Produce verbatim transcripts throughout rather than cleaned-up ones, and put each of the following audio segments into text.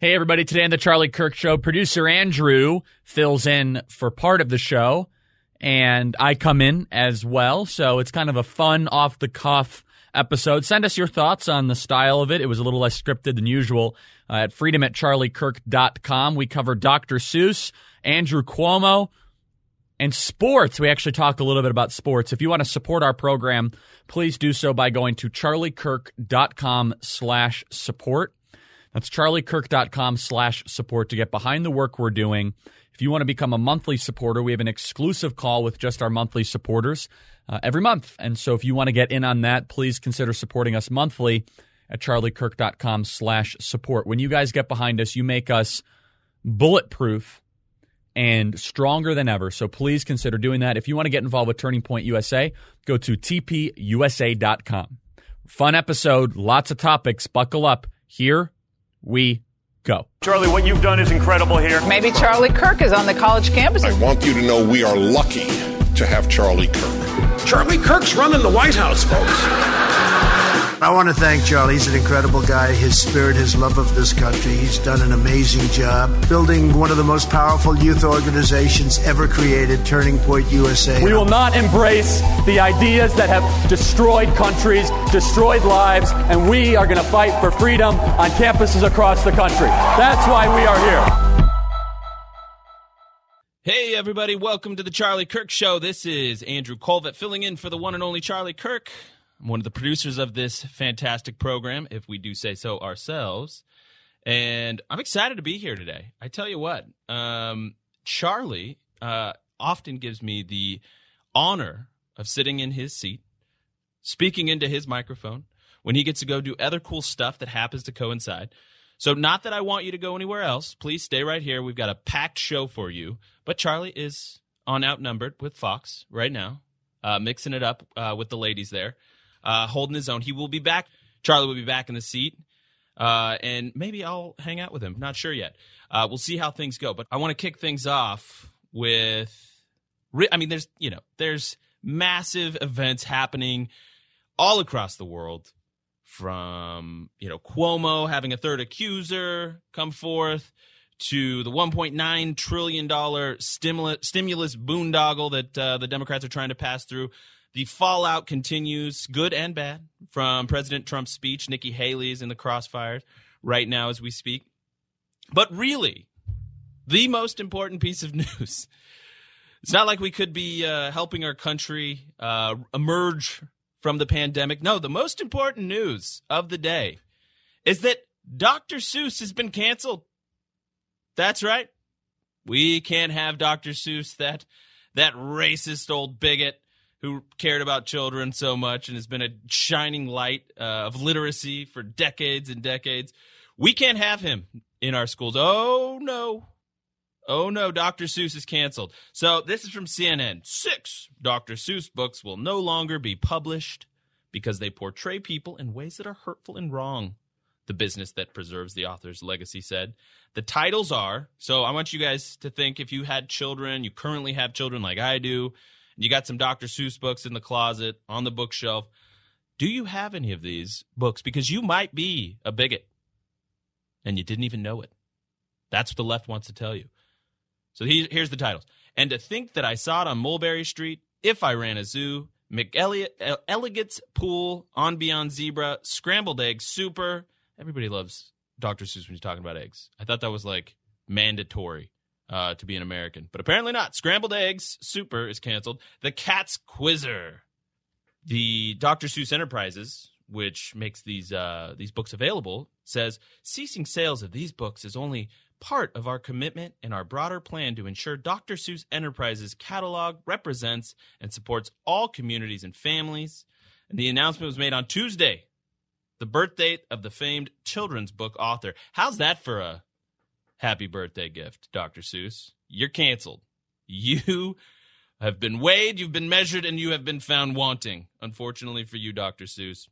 Hey, everybody. Today on the Charlie Kirk Show, producer Andrew fills in for part of the show, and I come in as well. So it's kind of a fun, off-the-cuff episode. Send us your thoughts on the style of it. It was a little less scripted than usual. Uh, at freedom at charlie kirk dot com, we cover Doctor Seuss, Andrew Cuomo, and sports. We actually talk a little bit about sports. If you want to support our program, please do so by going to charlie kirk dot com slash support. That's charlie kirk dot com slash support to get behind the work we're doing. If you want to become a monthly supporter, we have an exclusive call with just our monthly supporters uh, every month. And so if you want to get in on that, please consider supporting us monthly at charlie kirk dot com slash support. When you guys get behind us, you make us bulletproof and stronger than ever. So please consider doing that. If you want to get involved with Turning Point U S A, go to t p u s a dot com. Fun episode, lots of topics. Buckle up. Here we go. Charlie, what you've done is incredible here. Maybe Charlie Kirk is on the college campus. I want you to know we are lucky to have Charlie Kirk. Charlie Kirk's running the White House, folks. I want to thank Charlie. He's an incredible guy. His spirit, his love of this country. He's done an amazing job building one of the most powerful youth organizations ever created, Turning Point U S A. We will not embrace the ideas that have destroyed countries, destroyed lives, and we are going to fight for freedom on campuses across the country. That's why we are here. Hey, everybody. Welcome to the Charlie Kirk Show. This is Andrew Colvett filling in for the one and only Charlie Kirk. I'm one of the producers of this fantastic program, if we do say so ourselves. And I'm excited to be here today. I tell you what, um, Charlie uh, often gives me the honor of sitting in his seat, speaking into his microphone, when he gets to go do other cool stuff that happens to coincide. So not that I want you to go anywhere else. Please stay right here. We've got a packed show for you. But Charlie is on Outnumbered with Fox right now, uh, mixing it up uh, with the ladies there. Uh, holding his own. He will be back. Charlie will be back in the seat. Uh, and maybe I'll hang out with him. Not sure yet. Uh, we'll see how things go. But I want to kick things off with, I mean, there's, you know, there's massive events happening all across the world, from, you know, Cuomo having a third accuser come forth, to the one point nine trillion dollars stimulus, stimulus boondoggle that uh, the Democrats are trying to pass through. The fallout continues, good and bad, from President Trump's speech. Nikki Haley is in the crossfire right now as we speak. But really, the most important piece of news, it's not like we could be uh, helping our country uh, emerge from the pandemic. No, the most important news of the day is that Doctor Seuss has been canceled. That's right. We can't have Doctor Seuss, that that racist old bigot who cared about children so much and has been a shining light uh, of literacy for decades and decades. We can't have him in our schools. Oh, no. Oh, no, Doctor Seuss is canceled. So this is from C N N. Six Doctor Seuss books will no longer be published because they portray people in ways that are hurtful and wrong, the business that preserves the author's legacy said. The titles are, so I want you guys to think, if you had children, you currently have children like I do, you got some Doctor Seuss books in the closet, on the bookshelf. Do you have any of these books? Because you might be a bigot, and you didn't even know it. That's what the left wants to tell you. So he, here's the titles. And to think that I saw it on Mulberry Street, If I Ran a Zoo, McElligot's Pool, On Beyond Zebra, Scrambled Eggs, Super. Everybody loves Doctor Seuss when he's talking about eggs. I thought that was, like, mandatory. Uh, to be an American. But apparently not. Scrambled Eggs, Super, is canceled. The Cat's Quizzer. The Doctor Seuss Enterprises, which makes these uh, these books available, says, ceasing sales of these books is only part of our commitment and our broader plan to ensure Doctor Seuss Enterprises catalog represents and supports all communities and families. And the announcement was made on Tuesday, the birth date of the famed children's book author. How's that for a happy birthday gift, Doctor Seuss? You're canceled. You have been weighed, you've been measured, and you have been found wanting. Unfortunately for you, Doctor Seuss.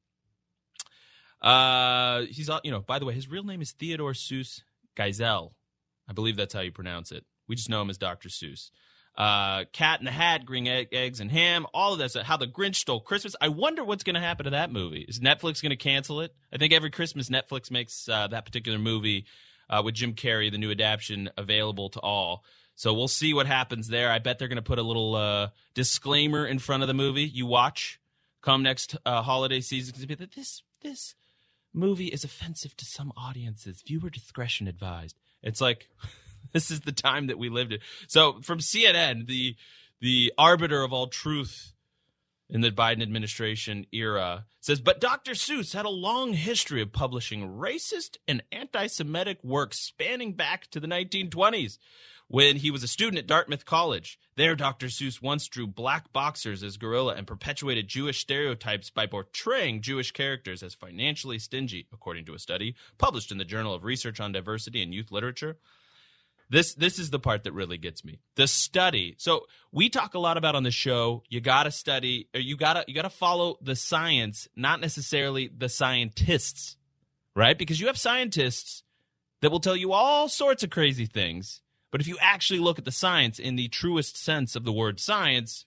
Uh, he's, you know, by the way, his real name is Theodore Seuss Geisel. I believe that's how you pronounce it. We just know him as Doctor Seuss. Uh, Cat in the Hat, Green Egg, Eggs and Ham, all of that stuff. How the Grinch Stole Christmas. I wonder what's going to happen to that movie. Is Netflix going to cancel it? I think every Christmas Netflix makes uh, that particular movie uh, with Jim Carrey, the new adaptation available to all. So we'll see what happens there. I bet they're going to put a little uh, disclaimer in front of the movie you watch come next uh, holiday season. This, this movie is offensive to some audiences. Viewer discretion advised. It's like, this is the time that we lived in. So from C N N, the the arbiter of all truth in the Biden administration era, says, but Doctor Seuss had a long history of publishing racist and anti-Semitic works spanning back to the nineteen twenties when he was a student at Dartmouth College. There, Doctor Seuss once drew black boxers as gorilla and perpetuated Jewish stereotypes by portraying Jewish characters as financially stingy, according to a study published in the Journal of Research on Diversity in Youth Literature. This this is the part that really gets me. The study. So we talk a lot about on the show, you got to study, or you got to you got to follow the science, not necessarily the scientists, right? Because you have scientists that will tell you all sorts of crazy things. But if you actually look at the science in the truest sense of the word science,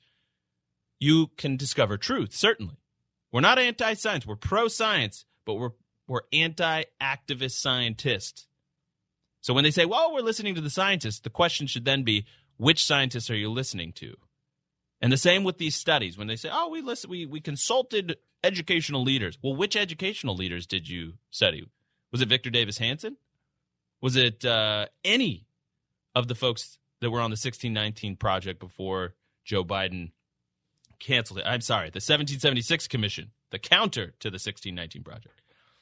you can discover truth, certainly. We're not anti-science. We're pro-science, but we're we're anti-activist scientists. So when they say, well, we're listening to the scientists, the question should then be, which scientists are you listening to? And the same with these studies. When they say, oh, we listen, we, we consulted educational leaders. Well, which educational leaders did you study? Was it Victor Davis Hanson? Was it uh, any of the folks that were on the sixteen nineteen project before Joe Biden canceled it? I'm sorry, the seventeen seventy-six Commission, the counter to the sixteen nineteen project.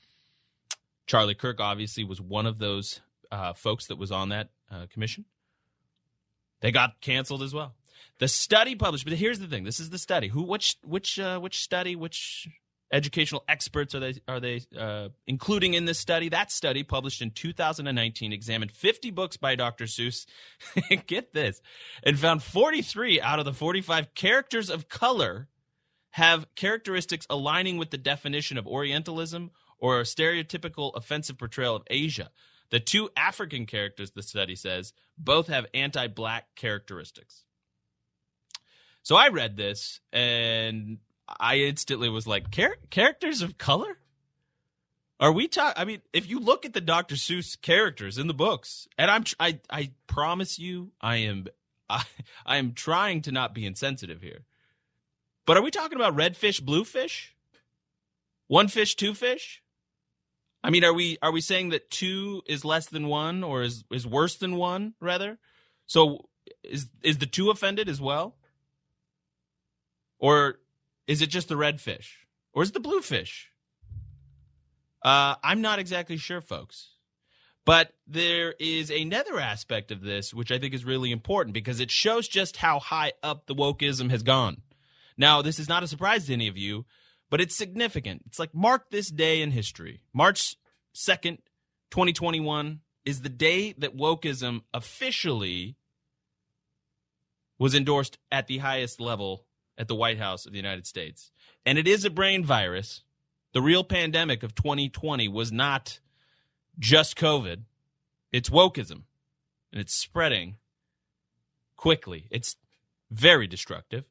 Charlie Kirk obviously was one of those Uh, folks that was on that uh, commission. They got canceled as well. The study published, but here's the thing: this is the study. Who, which, which, uh, which study? Which educational experts are they are they uh, including in this study? That study, published in two thousand nineteen, examined fifty books by Doctor Seuss. Get this, and found forty-three out of the forty-five characters of color have characteristics aligning with the definition of Orientalism or a stereotypical offensive portrayal of Asia. The two African characters, the study says, both have anti-black characteristics. So I read this, and I instantly was like, Char- characters of color? Are we talking? I mean, if you look at the Doctor Seuss characters in the books, and I'm, I, I promise you, I am, I, I am trying to not be insensitive here. But are we talking about red fish, blue fish? One fish, two fish? I mean, are we are we saying that two is less than one, or is, is worse than one, rather? So is is the two offended as well? Or is it just the red fish? Or is it the blue fish? Uh, I'm not exactly sure, folks. But there is another aspect of this which I think is really important, because it shows just how high up the wokeism has gone. Now, this is not a surprise to any of you, but it's significant. It's like, mark this day in history. March second, twenty twenty-one is the day that wokeism officially was endorsed at the highest level at the White House of the United States. And it is a brain virus. The real pandemic of twenty twenty was not just COVID. It's wokeism. And it's spreading quickly. It's very destructive.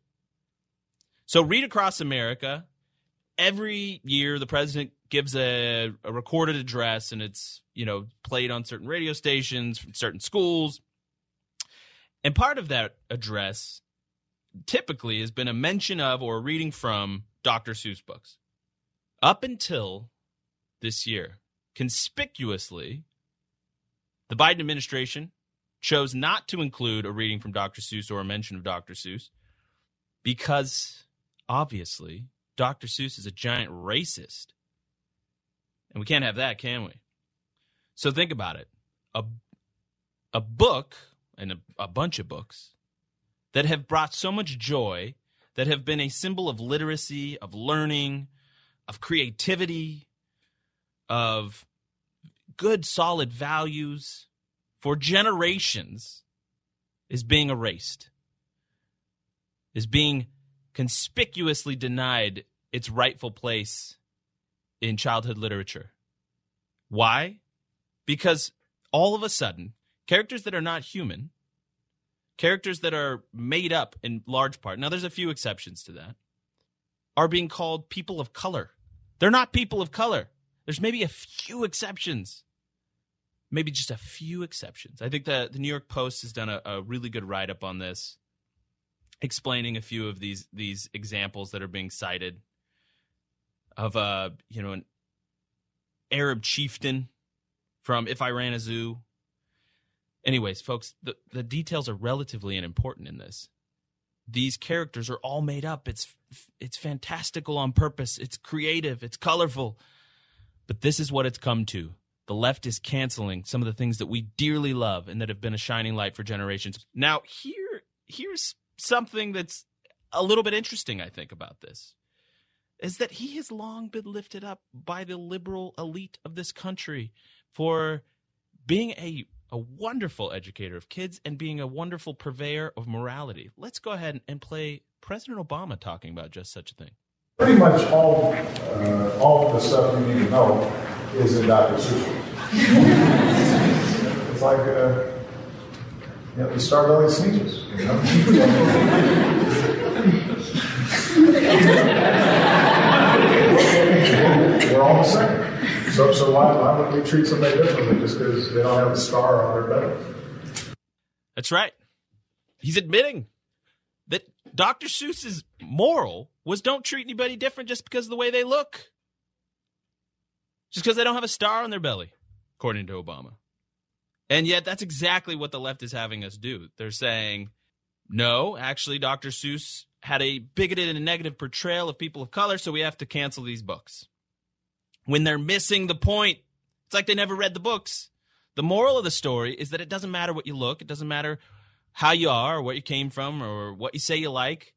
So read across America. Every year, the president gives a, a recorded address, and it's, you know, played on certain radio stations from certain schools. And part of that address typically has been a mention of or a reading from Doctor Seuss books. Up until this year, conspicuously, the Biden administration chose not to include a reading from Doctor Seuss or a mention of Doctor Seuss because, obviously, Doctor Seuss is a giant racist. And we can't have that, can we? So think about it. A, a book, and a, a bunch of books, that have brought so much joy, that have been a symbol of literacy, of learning, of creativity, of good, solid values for generations, is being erased, is being conspicuously denied its rightful place in childhood literature. Why? Because all of a sudden, characters that are not human, characters that are made up in large part, now there's a few exceptions to that, are being called people of color. They're not people of color. There's maybe a few exceptions. maybe just a few exceptions. I think the, the New York Post has done a, a really good write-up on this, explaining a few of these these examples that are being cited of uh, you know, an Arab chieftain from If I Ran a Zoo. Anyways, folks, the, the details are relatively unimportant in this. These characters are all made up. It's it's fantastical on purpose. It's creative. It's colorful. But this is what it's come to. The left is canceling some of the things that we dearly love and that have been a shining light for generations. Now, here here's something that's a little bit interesting, I think, about this, is that he has long been lifted up by the liberal elite of this country for being a, a wonderful educator of kids and being a wonderful purveyor of morality. Let's go ahead and play President Obama talking about just such a thing. Pretty much all uh, all of the stuff you need to know is in Doctor Seuss. It's like uh, you know, the Starbelly sneezes, you know? We're all the same. So, so why, why would we treat somebody differently just because they don't have a star on their belly? That's right. He's admitting that Doctor Seuss's moral was don't treat anybody different just because of the way they look. Just because they don't have a star on their belly, according to Obama. And yet that's exactly what the left is having us do. They're saying, no, actually, Doctor Seuss had a bigoted and negative portrayal of people of color, so we have to cancel these books. When they're missing the point, it's like they never read the books. The moral of the story is that it doesn't matter what you look. It doesn't matter how you are or what you came from or what you say you like.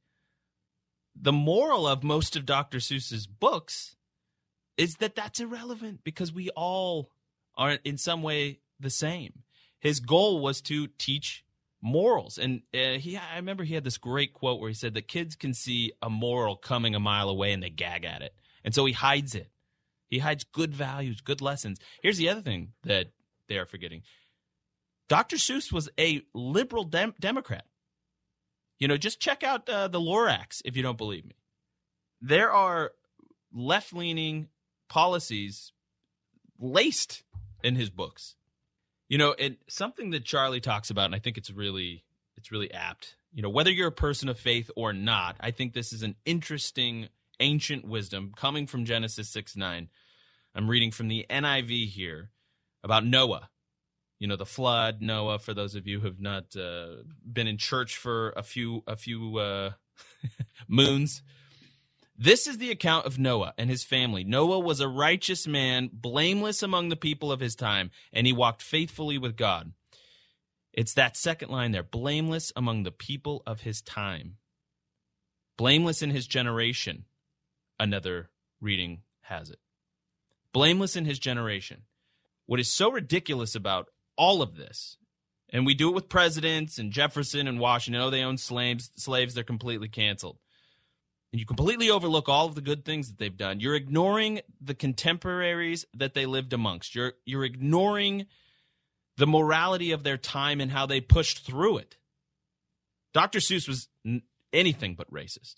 The moral of most of Doctor Seuss's books is that that's irrelevant because we all are in some way the same. His goal was to teach morals. And uh, he, I remember he had this great quote where he said that kids can see a moral coming a mile away and they gag at it. And so he hides it. He hides good values, good lessons. Here's the other thing that they are forgetting. Doctor Seuss was a liberal dem- Democrat. You know, just check out uh, the Lorax if you don't believe me. There are left-leaning policies laced in his books. You know, and something that Charlie talks about, and I think it's really it's really apt. You know, whether you're a person of faith or not, I think this is an interesting ancient wisdom coming from Genesis six nine. I'm reading from the N I V here about Noah. You know, the flood, Noah, for those of you who have not uh, been in church for a few a few uh, moons. This is the account of Noah and his family. Noah was a righteous man, blameless among the people of his time, and he walked faithfully with God. It's that second line there, blameless among the people of his time. Blameless in his generation, another reading has it. Blameless in his generation. What is so ridiculous about all of this, and we do it with presidents and Jefferson and Washington, oh, they own slaves, slaves, they're completely canceled. And you completely overlook all of the good things that they've done. You're ignoring the contemporaries that they lived amongst. You're you're ignoring the morality of their time and how they pushed through it. Doctor Seuss was n- anything but racist.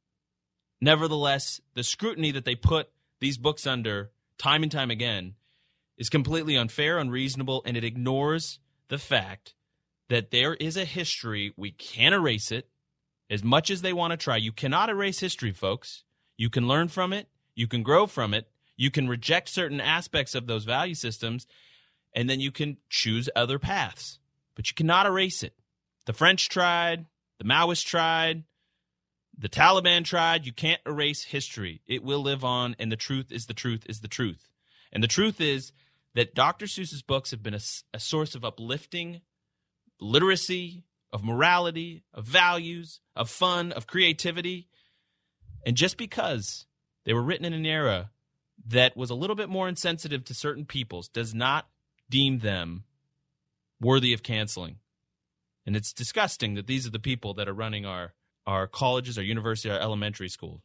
Nevertheless, the scrutiny that they put these books under time and time again is completely unfair, unreasonable, and it ignores the fact that there is a history. We can't erase it. As much as they want to try, you cannot erase history, folks. You can learn from it. You can grow from it. You can reject certain aspects of those value systems, and then you can choose other paths. But you cannot erase it. The French tried. The Maoists tried. The Taliban tried. You can't erase history. It will live on, and the truth is the truth is the truth. And the truth is that Doctor Seuss's books have been a, a source of uplifting literacy, of morality, of values, of fun, of creativity. And just because they were written in an era that was a little bit more insensitive to certain peoples does not deem them worthy of canceling. And it's disgusting that these are the people that are running our, our colleges, our university, our elementary schools.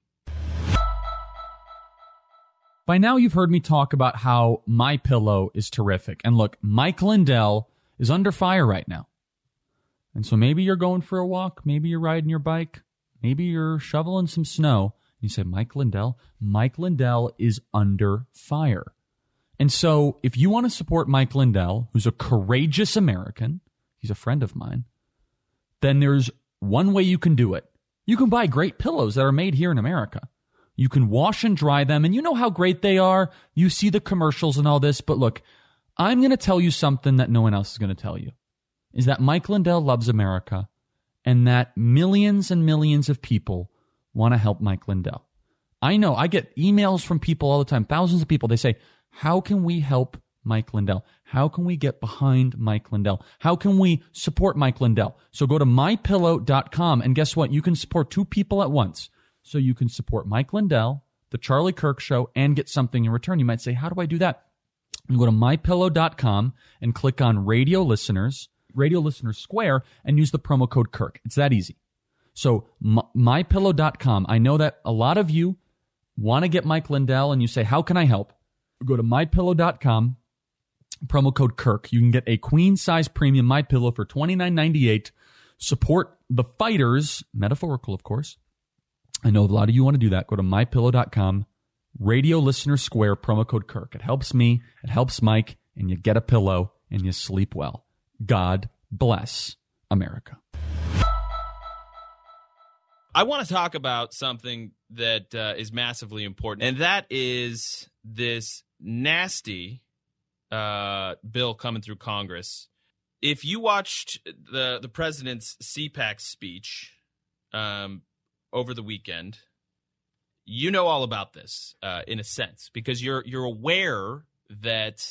By now you've heard me talk about how MyPillow is terrific. And look, Mike Lindell is under fire right now. And so maybe you're going for a walk, maybe you're riding your bike, maybe you're shoveling some snow. You say, Mike Lindell? Mike Lindell is under fire. And so if you want to support Mike Lindell, who's a courageous American, he's a friend of mine, then there's one way you can do it. You can buy great pillows that are made here in America. You can wash and dry them, and you know how great they are. You see the commercials and all this, but look, I'm going to tell you something that no one else is going to tell you, is that Mike Lindell loves America, and that millions and millions of people want to help Mike Lindell. I know, I get emails from people all the time, thousands of people. They say, how can we help Mike Lindell? How can we get behind Mike Lindell? How can we support Mike Lindell? So go to my pillow dot com, and guess what? You can support two people at once. So you can support Mike Lindell, The Charlie Kirk Show, and get something in return. You might say, how do I do that? You go to my pillow dot com and click on Radio Listeners, Radio Listeners Square, and use the promo code Kirk. It's that easy. So my pillow dot com, I know that a lot of you want to get Mike Lindell, and you say, how can I help? Go to my pillow dot com, promo code Kirk. You can get a queen-size premium MyPillow for twenty-nine ninety-eight. Support the fighters, metaphorical, of course. I know a lot of you want to do that. Go to my pillow dot com, Radio Listener Square, promo code Kirk. It helps me, it helps Mike, and you get a pillow, and you sleep well. God bless America. I want to talk about something that uh, is massively important, and that is this nasty uh, bill coming through Congress. If you watched the, the president's C PAC speech um, over the weekend, you know all about this uh, in a sense, because you're you're aware that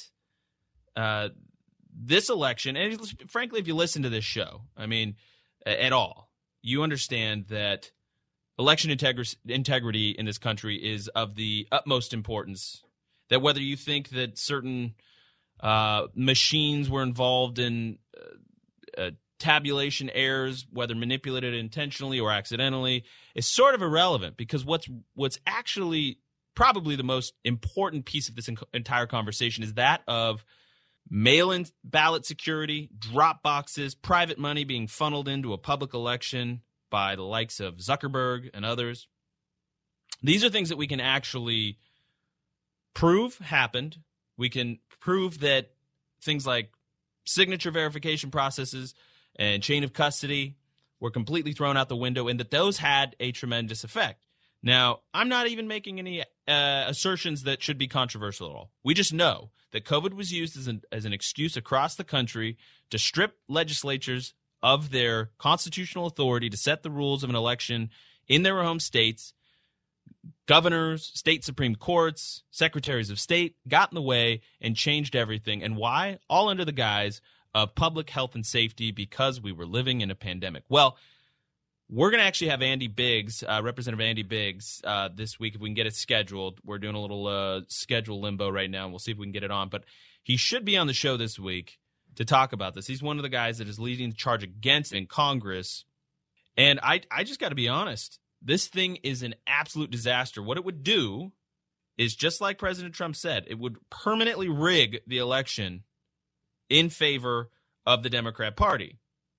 uh, this election, and frankly, if you listen to this show, I mean, at all, you understand that election integri- integrity in this country is of the utmost importance, that whether you think that certain uh, machines were involved in uh, uh, tabulation errors, whether manipulated intentionally or accidentally, is sort of irrelevant, because what's what's actually probably the most important piece of this in- entire conversation is that of mail-in ballot security, drop boxes, private money being funneled into a public election by the likes of Zuckerberg and others. These are things that we can actually prove happened. We can prove that things like signature verification processes and chain of custody were completely thrown out the window, and that those had a tremendous effect. Now, I'm not even making any uh, assertions that should be controversial at all. We just know that COVID was used as an, as an excuse across the country to strip legislatures of their constitutional authority to set the rules of an election in their home states. Governors, state Supreme Courts, secretaries of state got in the way and changed everything. And why? All under the guise of public health and safety, because we were living in a pandemic. Well, we're going to actually have Andy Biggs, uh, Representative Andy Biggs, uh, this week if we can get it scheduled. We're doing a little uh, schedule limbo right now, and we'll see if we can get it on. But he should be on the show this week to talk about this. He's one of the guys that is leading the charge against in Congress. And I, I just got to be honest. This thing is an absolute disaster. What it would do is, just like President Trump said, it would permanently rig the election in favor of the Democrat Party.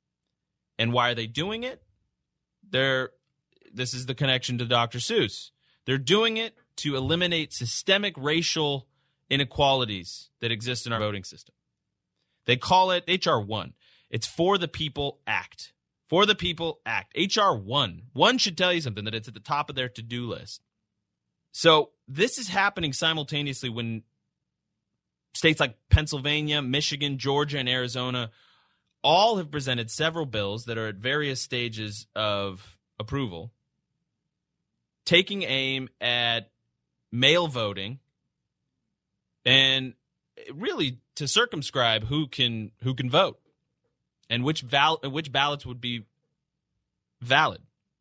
And why are they doing it? They're, this is the connection to Doctor Seuss. They're doing it to eliminate systemic racial inequalities that exist in our voting system. They call it H R one. It's For the People Act. For the People Act. H R one. One should tell you something, that it's at the top of their to-do list. So this is happening simultaneously when states like Pennsylvania, Michigan, Georgia, and Arizona all have presented several bills that are at various stages of approval, taking aim at mail voting and really to circumscribe who can who can vote and which val- which ballots would be valid.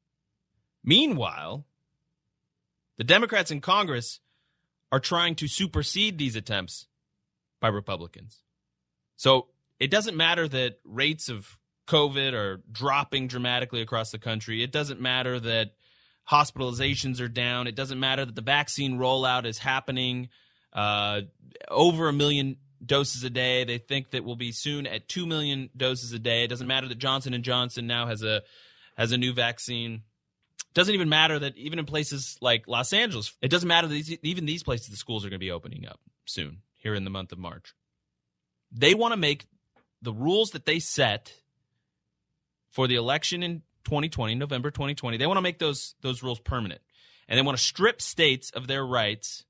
Meanwhile, the Democrats in Congress are trying to supersede these attempts by Republicans. So it doesn't matter that rates of COVID are dropping dramatically across the country. It doesn't matter that hospitalizations are down. It doesn't matter that the vaccine rollout is happening uh, over a million doses a day. They think that we'll be soon at two million doses a day. It doesn't matter that Johnson and Johnson now has a has a new vaccine. It doesn't even matter that even in places like Los Angeles, it doesn't matter that these, even these places, the schools are going to be opening up soon here in the month of March. They want to make the rules that they set for the election in twenty twenty, November twenty twenty, they want to make those those rules permanent. And they want to strip states of their rights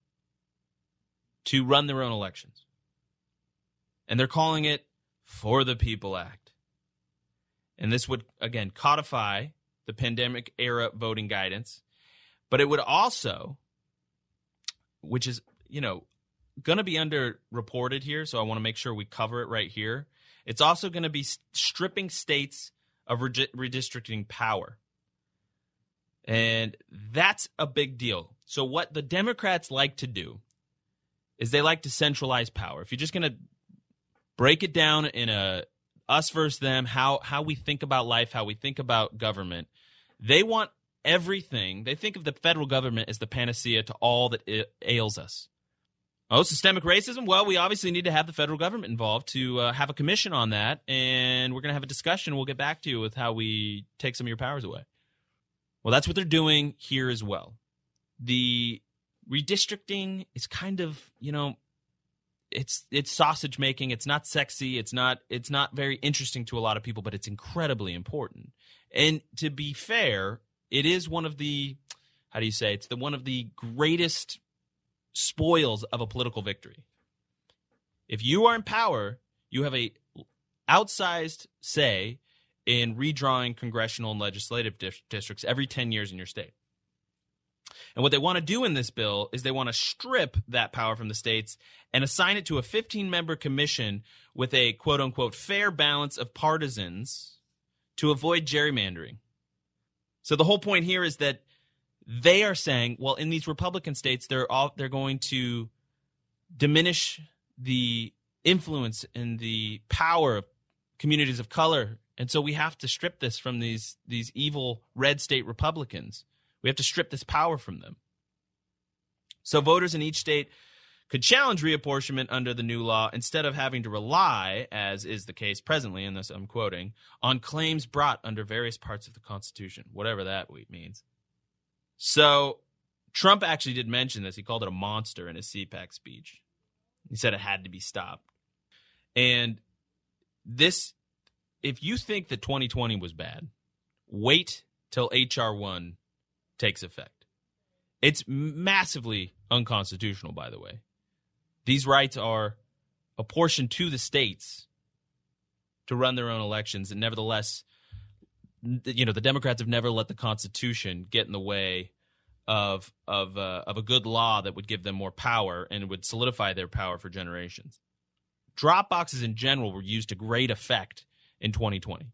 to run their own elections. And they're calling it For the People Act. And this would, again, codify the pandemic-era voting guidance. But it would also, which is, you know, going to be underreported here, so I want to make sure we cover it right here. It's also going to be stripping states of redistricting power. And that's a big deal. So what the Democrats like to do is they like to centralize power. If you're just going to break it down in a us versus them, how how we think about life, how we think about government, they want everything. They think of the federal government as the panacea to all that ails us. Oh, systemic racism? Well, we obviously need to have the federal government involved to uh, have a commission on that, and we're going to have a discussion. We'll get back to you with how we take some of your powers away. Well, that's what they're doing here as well. The redistricting is kind of, you know, it's it's sausage making. It's not sexy. It's not it's not very interesting to a lot of people, but it's incredibly important. And to be fair, it is one of the, how do you say, it's the one of the greatest spoils of a political victory. If you are in power, you have a outsized say in redrawing congressional and legislative di- districts every ten years in your state. And what they want to do in this bill is they want to strip that power from the states and assign it to a fifteen-member commission with a quote-unquote fair balance of partisans to avoid gerrymandering. So the whole point here is that they are saying, well, in these Republican states, they're all, they're going to diminish the influence and the power of communities of color, and so we have to strip this from these these evil red state Republicans. We have to strip this power from them. So voters in each state could challenge reapportionment under the new law instead of having to rely, as is the case presently, and this I'm quoting, on claims brought under various parts of the Constitution, whatever that means. So Trump actually did mention this. He called it a monster in his C PAC speech. He said it had to be stopped. And this, if you think that twenty twenty was bad, wait till H R one takes effect. It's massively unconstitutional, by the way. These rights are apportioned to the states to run their own elections, and nevertheless, you know, the Democrats have never let the Constitution get in the way of of uh, of a good law that would give them more power and would solidify their power for generations. Drop boxes in general were used to great effect in twenty twenty.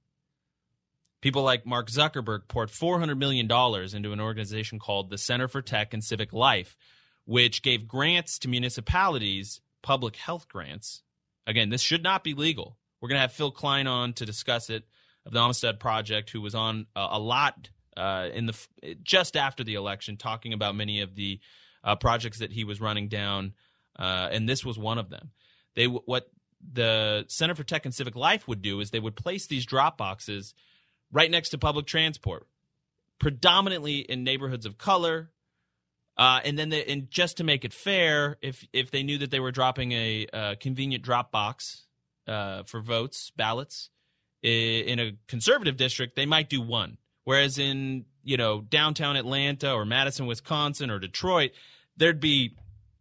People like Mark Zuckerberg poured four hundred million dollars into an organization called the Center for Tech and Civic Life, which gave grants to municipalities, public health grants. Again, this should not be legal. We're going to have Phil Klein on to discuss it, of the Amistad Project, who was on uh, a lot uh, in the just after the election, talking about many of the uh, projects that he was running down, uh, and this was one of them. They what the Center for Tech and Civic Life would do is they would place these drop boxes right next to public transport, predominantly in neighborhoods of color, uh, and then they, and just to make it fair, if if they knew that they were dropping a, a convenient drop box uh, for votes, ballots, in a conservative district, they might do one. Whereas in, you know, downtown Atlanta or Madison, Wisconsin or Detroit, there'd be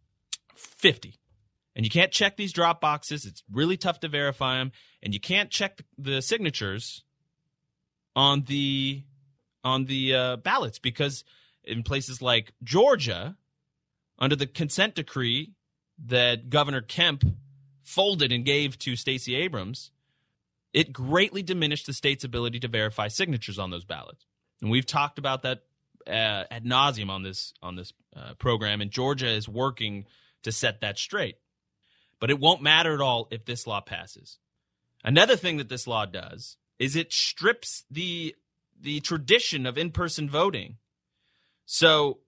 fifty. And you can't check these drop boxes. It's really tough to verify them. And you can't check the, the signatures on the on the uh, ballots, because in places like Georgia, under the consent decree that Governor Kemp folded and gave to Stacey Abrams, it greatly diminished the state's ability to verify signatures on those ballots. And we've talked about that uh, ad nauseum on this on this uh, program, and Georgia is working to set that straight. But it won't matter at all if this law passes. Another thing that this law does is it strips the the tradition of in-person voting. So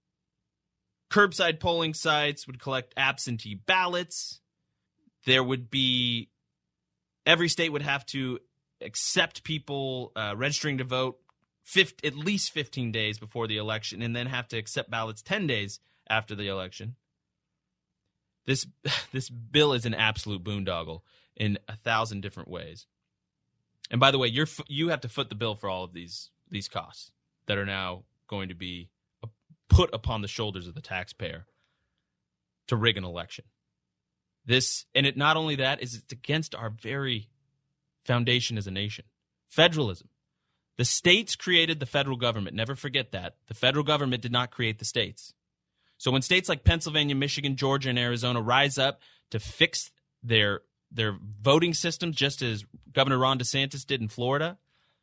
curbside polling sites would collect absentee ballots. There would be Every state would have to accept people uh, registering to vote fifty, at least fifteen days before the election, and then have to accept ballots ten days after the election. This this bill is an absolute boondoggle in a thousand different ways. And by the way, you're you have to foot the bill for all of these these costs that are now going to be put upon the shoulders of the taxpayer to rig an election. This and it not only that is it's against our very foundation as a nation. Federalism. The states created the federal government. Never forget that. The federal government did not create the states. So when states like Pennsylvania, Michigan, Georgia, and Arizona rise up to fix their their voting systems, just as Governor Ron DeSantis did in Florida,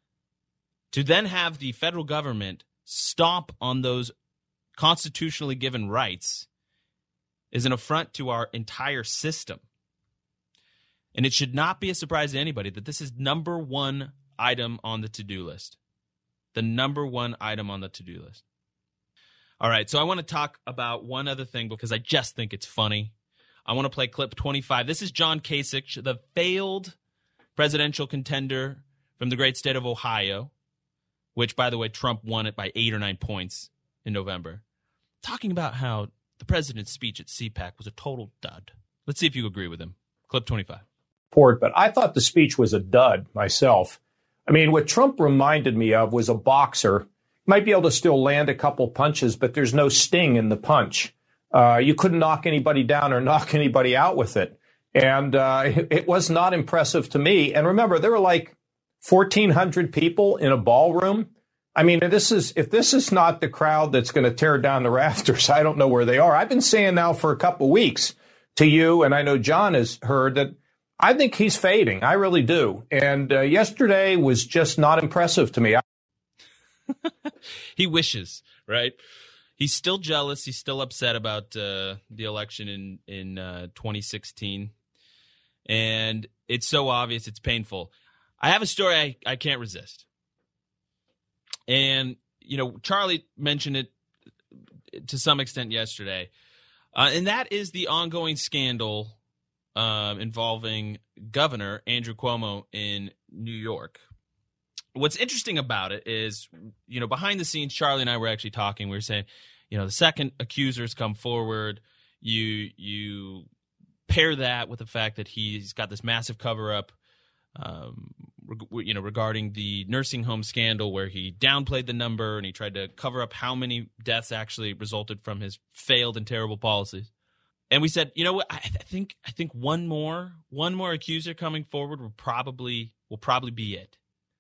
to then have the federal government stomp on those constitutionally given rights is an affront to our entire system. And it should not be a surprise to anybody that this is number one item on the to-do list. The number one item on the to-do list. All right, so I want to talk about one other thing because I just think it's funny. I want to play clip twenty-five. This is John Kasich, the failed presidential contender from the great state of Ohio, which, by the way, Trump won it by eight or nine points in November, talking about how the president's speech at C PAC was a total dud. Let's see if you agree with him. Clip twenty-five. But I thought the speech was a dud myself. I mean, what Trump reminded me of was a boxer. Might be able to still land a couple punches, but there's no sting in the punch. Uh, you couldn't knock anybody down or knock anybody out with it. And uh, it, it was not impressive to me. And remember, there were like fourteen hundred people in a ballroom. I mean, this is if this is not the crowd that's going to tear down the rafters, I don't know where they are. I've been saying now for a couple of weeks to you, and I know John has heard, that I think he's fading. I really do. And uh, yesterday was just not impressive to me. I- He wishes, right? He's still jealous. He's still upset about uh, the election in, in uh, twenty sixteen. And it's so obvious. It's painful. I have a story I, I can't resist. And, you know, Charlie mentioned it to some extent yesterday. Uh, and that is the ongoing scandal um, involving Governor Andrew Cuomo in New York. What's interesting about it is, you know, behind the scenes, Charlie and I were actually talking. We were saying, you know, the second accusers come forward, you you pair that with the fact that he's got this massive cover-up, um, reg- you know, regarding the nursing home scandal where he downplayed the number and he tried to cover up how many deaths actually resulted from his failed and terrible policies. And we said, you know what, I, I think I think one more one more accuser coming forward will probably will probably be it.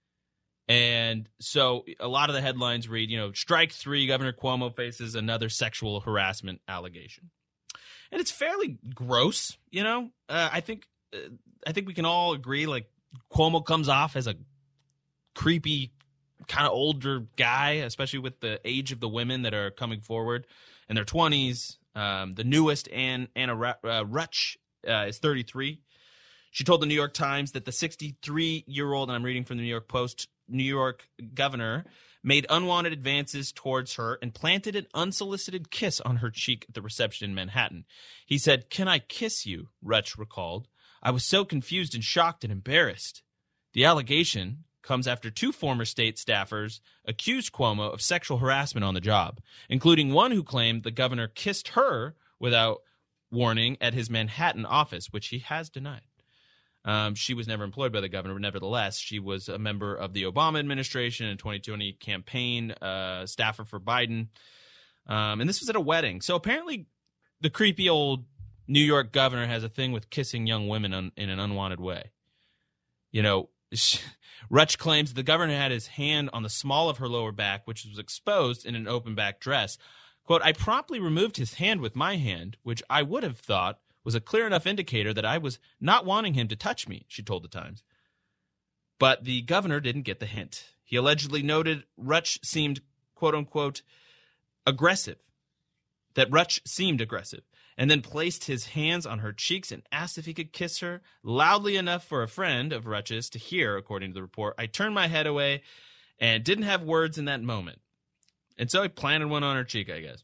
And so a lot of the headlines read, you know, strike three, Governor Cuomo faces another sexual harassment allegation. And it's fairly gross, you know. Uh, I think uh, I think we can all agree, like, Cuomo comes off as a creepy, kind of older guy, especially with the age of the women that are coming forward in their twenties. Um, the newest, Ann, Anna uh, Rutch, uh, is thirty-three. She told the New York Times that the sixty-three-year-old, and I'm reading from the New York Post, New York governor made unwanted advances towards her and planted an unsolicited kiss on her cheek at the reception in Manhattan. He said, "Can I kiss you?" Rutch recalled. "I was so confused and shocked and embarrassed." The allegation comes after two former state staffers accused Cuomo of sexual harassment on the job, including one who claimed the governor kissed her without warning at his Manhattan office, which he has denied. Um, she was never employed by the governor, but nevertheless, she was a member of the Obama administration and twenty twenty campaign uh, staffer for Biden. Um, and this was at a wedding. So apparently the creepy old New York governor has a thing with kissing young women un- in an unwanted way. You know, she, Rutch claims the governor had his hand on the small of her lower back, which was exposed in an open back dress. Quote, "I promptly removed his hand with my hand, which I would have thought was a clear enough indicator that I was not wanting him to touch me," she told the Times. But the governor didn't get the hint. He allegedly noted Rutch seemed, quote unquote, aggressive, that Rutch seemed aggressive, and then placed his hands on her cheeks and asked if he could kiss her loudly enough for a friend of Rutch's to hear, according to the report. "I turned my head away and didn't have words in that moment." And so he planted one on her cheek, I guess.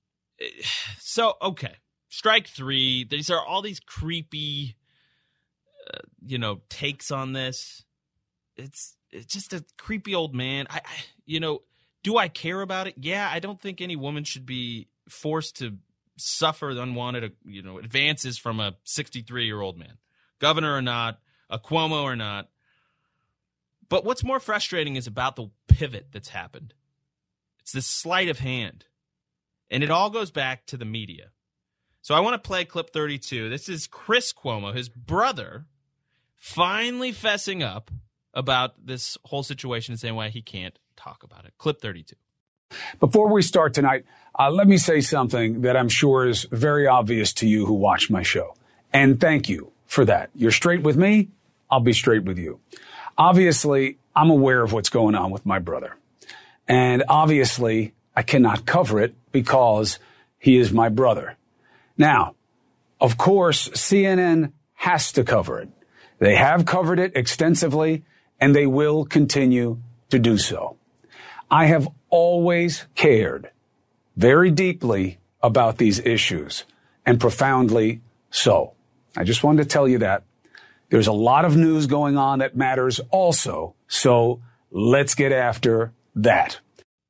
So, okay. Strike three. These are all these creepy, uh, you know, takes on this. It's it's just a creepy old man. I, I, you know, do I care about it? Yeah, I don't think any woman should be forced to suffer unwanted, you know, advances from a sixty-three-year-old man, governor or not, a Cuomo or not. But what's more frustrating is about the pivot that's happened. It's this sleight of hand, and it all goes back to the media. So I want to play clip thirty-two. This is Chris Cuomo, his brother, finally fessing up about this whole situation and saying why he can't talk about it. Clip thirty-two. Before we start tonight, uh, let me say something that I'm sure is very obvious to you who watch my show. And thank you for that. You're straight with me. I'll be straight with you. Obviously, I'm aware of what's going on with my brother. And obviously, I cannot cover it because he is my brother. Now, of course, C N N has to cover it. They have covered it extensively, and they will continue to do so. I have always cared very deeply about these issues, and profoundly so. I just wanted to tell you that. There's a lot of news going on that matters also, so let's get after that.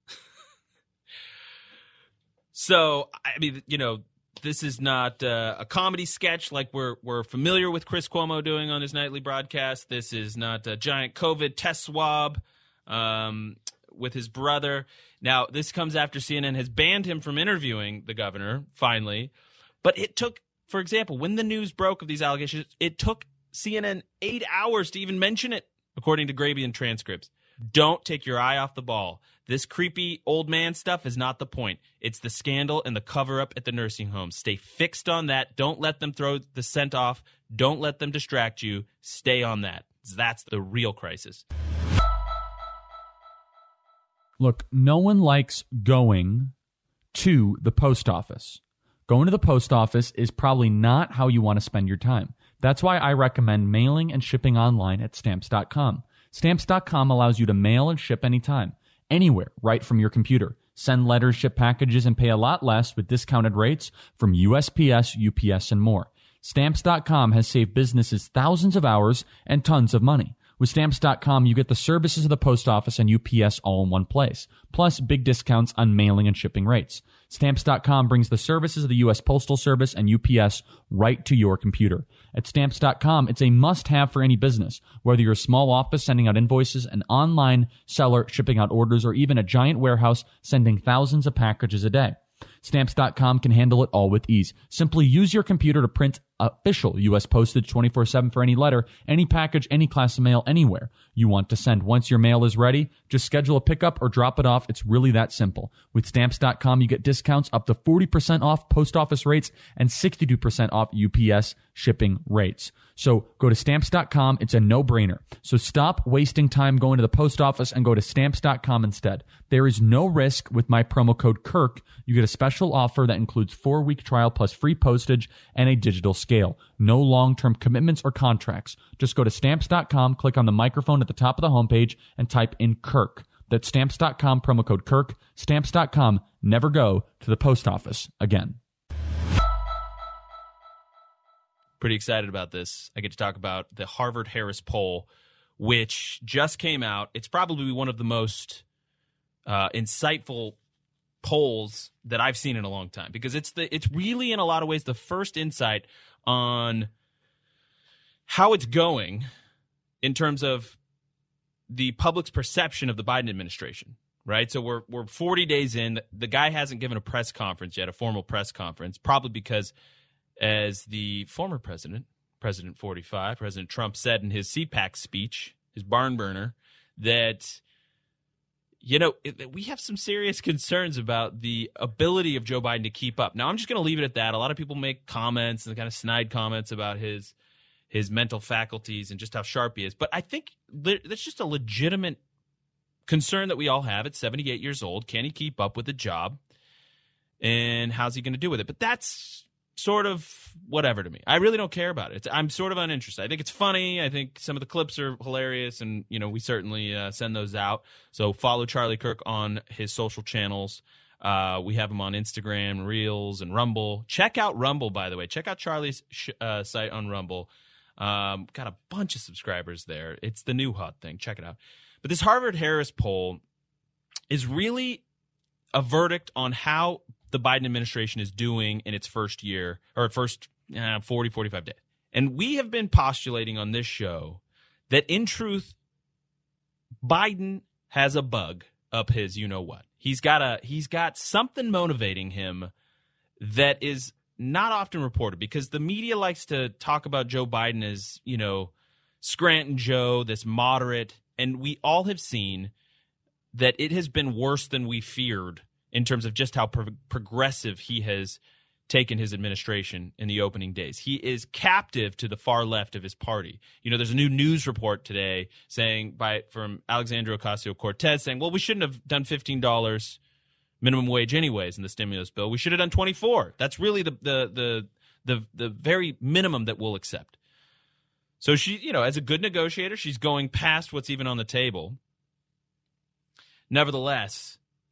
So, I mean, you know, this is not uh, a comedy sketch like we're we're familiar with Chris Cuomo doing on his nightly broadcast. This is not a giant COVID test swab um, with his brother. Now, this comes after C N N has banned him from interviewing the governor, finally. But it took, for example, when the news broke of these allegations, it took C N N eight hours to even mention it, according to Grabian transcripts. Don't take your eye off the ball. This creepy old man stuff is not the point. It's the scandal and the cover-up at the nursing home. Stay fixed on that. Don't let them throw the scent off. Don't let them distract you. Stay on that. That's the real crisis. Look, no one likes going to the post office. Going to the post office is probably not how you want to spend your time. That's why I recommend mailing and shipping online at Stamps dot com. Stamps dot com allows you to mail and ship anytime, anywhere, right from your computer. Send letters, ship packages, and pay a lot less with discounted rates from U S P S, U P S, and more. Stamps dot com has saved businesses thousands of hours and tons of money. With Stamps dot com, you get the services of the post office and U P S all in one place, plus big discounts on mailing and shipping rates. Stamps dot com brings the services of the U S Postal Service and U P S right to your computer. At Stamps dot com, it's a must-have for any business, whether you're a small office sending out invoices, an online seller shipping out orders, or even a giant warehouse sending thousands of packages a day. Stamps dot com can handle it all with ease. Simply use your computer to print official U S postage twenty-four seven for any letter, any package, any class of mail, anywhere you want to send. Once your mail is ready, just schedule a pickup or drop it off. It's really that simple. With Stamps dot com, you get discounts up to forty percent off post office rates and sixty-two percent off U P S shipping rates. So go to Stamps dot com. It's a no-brainer. So stop wasting time going to the post office and go to Stamps dot com instead. There is no risk with my promo code Kirk. You get a special offer that includes four-week trial plus free postage and a digital scale. No long-term commitments or contracts. Just go to Stamps dot com, click on the microphone at the top of the homepage, and type in Kirk. That's Stamps dot com, promo code Kirk. Stamps dot com. Never go to the post office again. Pretty excited about this. I get to talk about the Harvard-Harris poll, which just came out. It's probably one of the most uh, insightful polls that I've seen in a long time, because it's the it's really in a lot of ways the first insight on how it's going in terms of the public's perception of the Biden administration, right? So we're we're forty days in. The guy hasn't given a press conference yet, a formal press conference, probably because, as the former president, President forty-five, President Trump said in his C PAC speech, his barn burner, that, you know, we have some serious concerns about the ability of Joe Biden to keep up. Now, I'm just going to leave it at that. A lot of people make comments and kind of snide comments about his his mental faculties and just how sharp he is. But I think that's just a legitimate concern that we all have at seventy-eight years old. Can he keep up with the job? And how's he going to do with it? But that's sort of whatever to me. I really don't care about it. It's, I'm sort of uninterested. I think it's funny. I think some of the clips are hilarious, and you know we certainly uh, send those out. So follow Charlie Kirk on his social channels. Uh, we have him on Instagram, Reels, and Rumble. Check out Rumble, by the way. Check out Charlie's sh- uh, site on Rumble. Um, got a bunch of subscribers there. It's the new hot thing. Check it out. But this Harvard-Harris poll is really a verdict on how the Biden administration is doing in its first year or first uh, forty, forty-five days. And we have been postulating on this show that in truth, Biden has a bug up his you-know-what. He's got a he's got something motivating him that is not often reported because the media likes to talk about Joe Biden as, you know, Scranton Joe, this moderate, and we all have seen that it has been worse than we feared in terms of just how pro- progressive he has taken his administration in the opening days. He is captive to the far left of his party. You know, there's a new news report today saying by from Alexandria Ocasio-Cortez saying, well, we shouldn't have done fifteen dollars minimum wage anyways in the stimulus bill. We should have done twenty-four. That's really the the the the, the very minimum that we'll accept. So she, you know, as a good negotiator, she's going past what's even on the table. Nevertheless,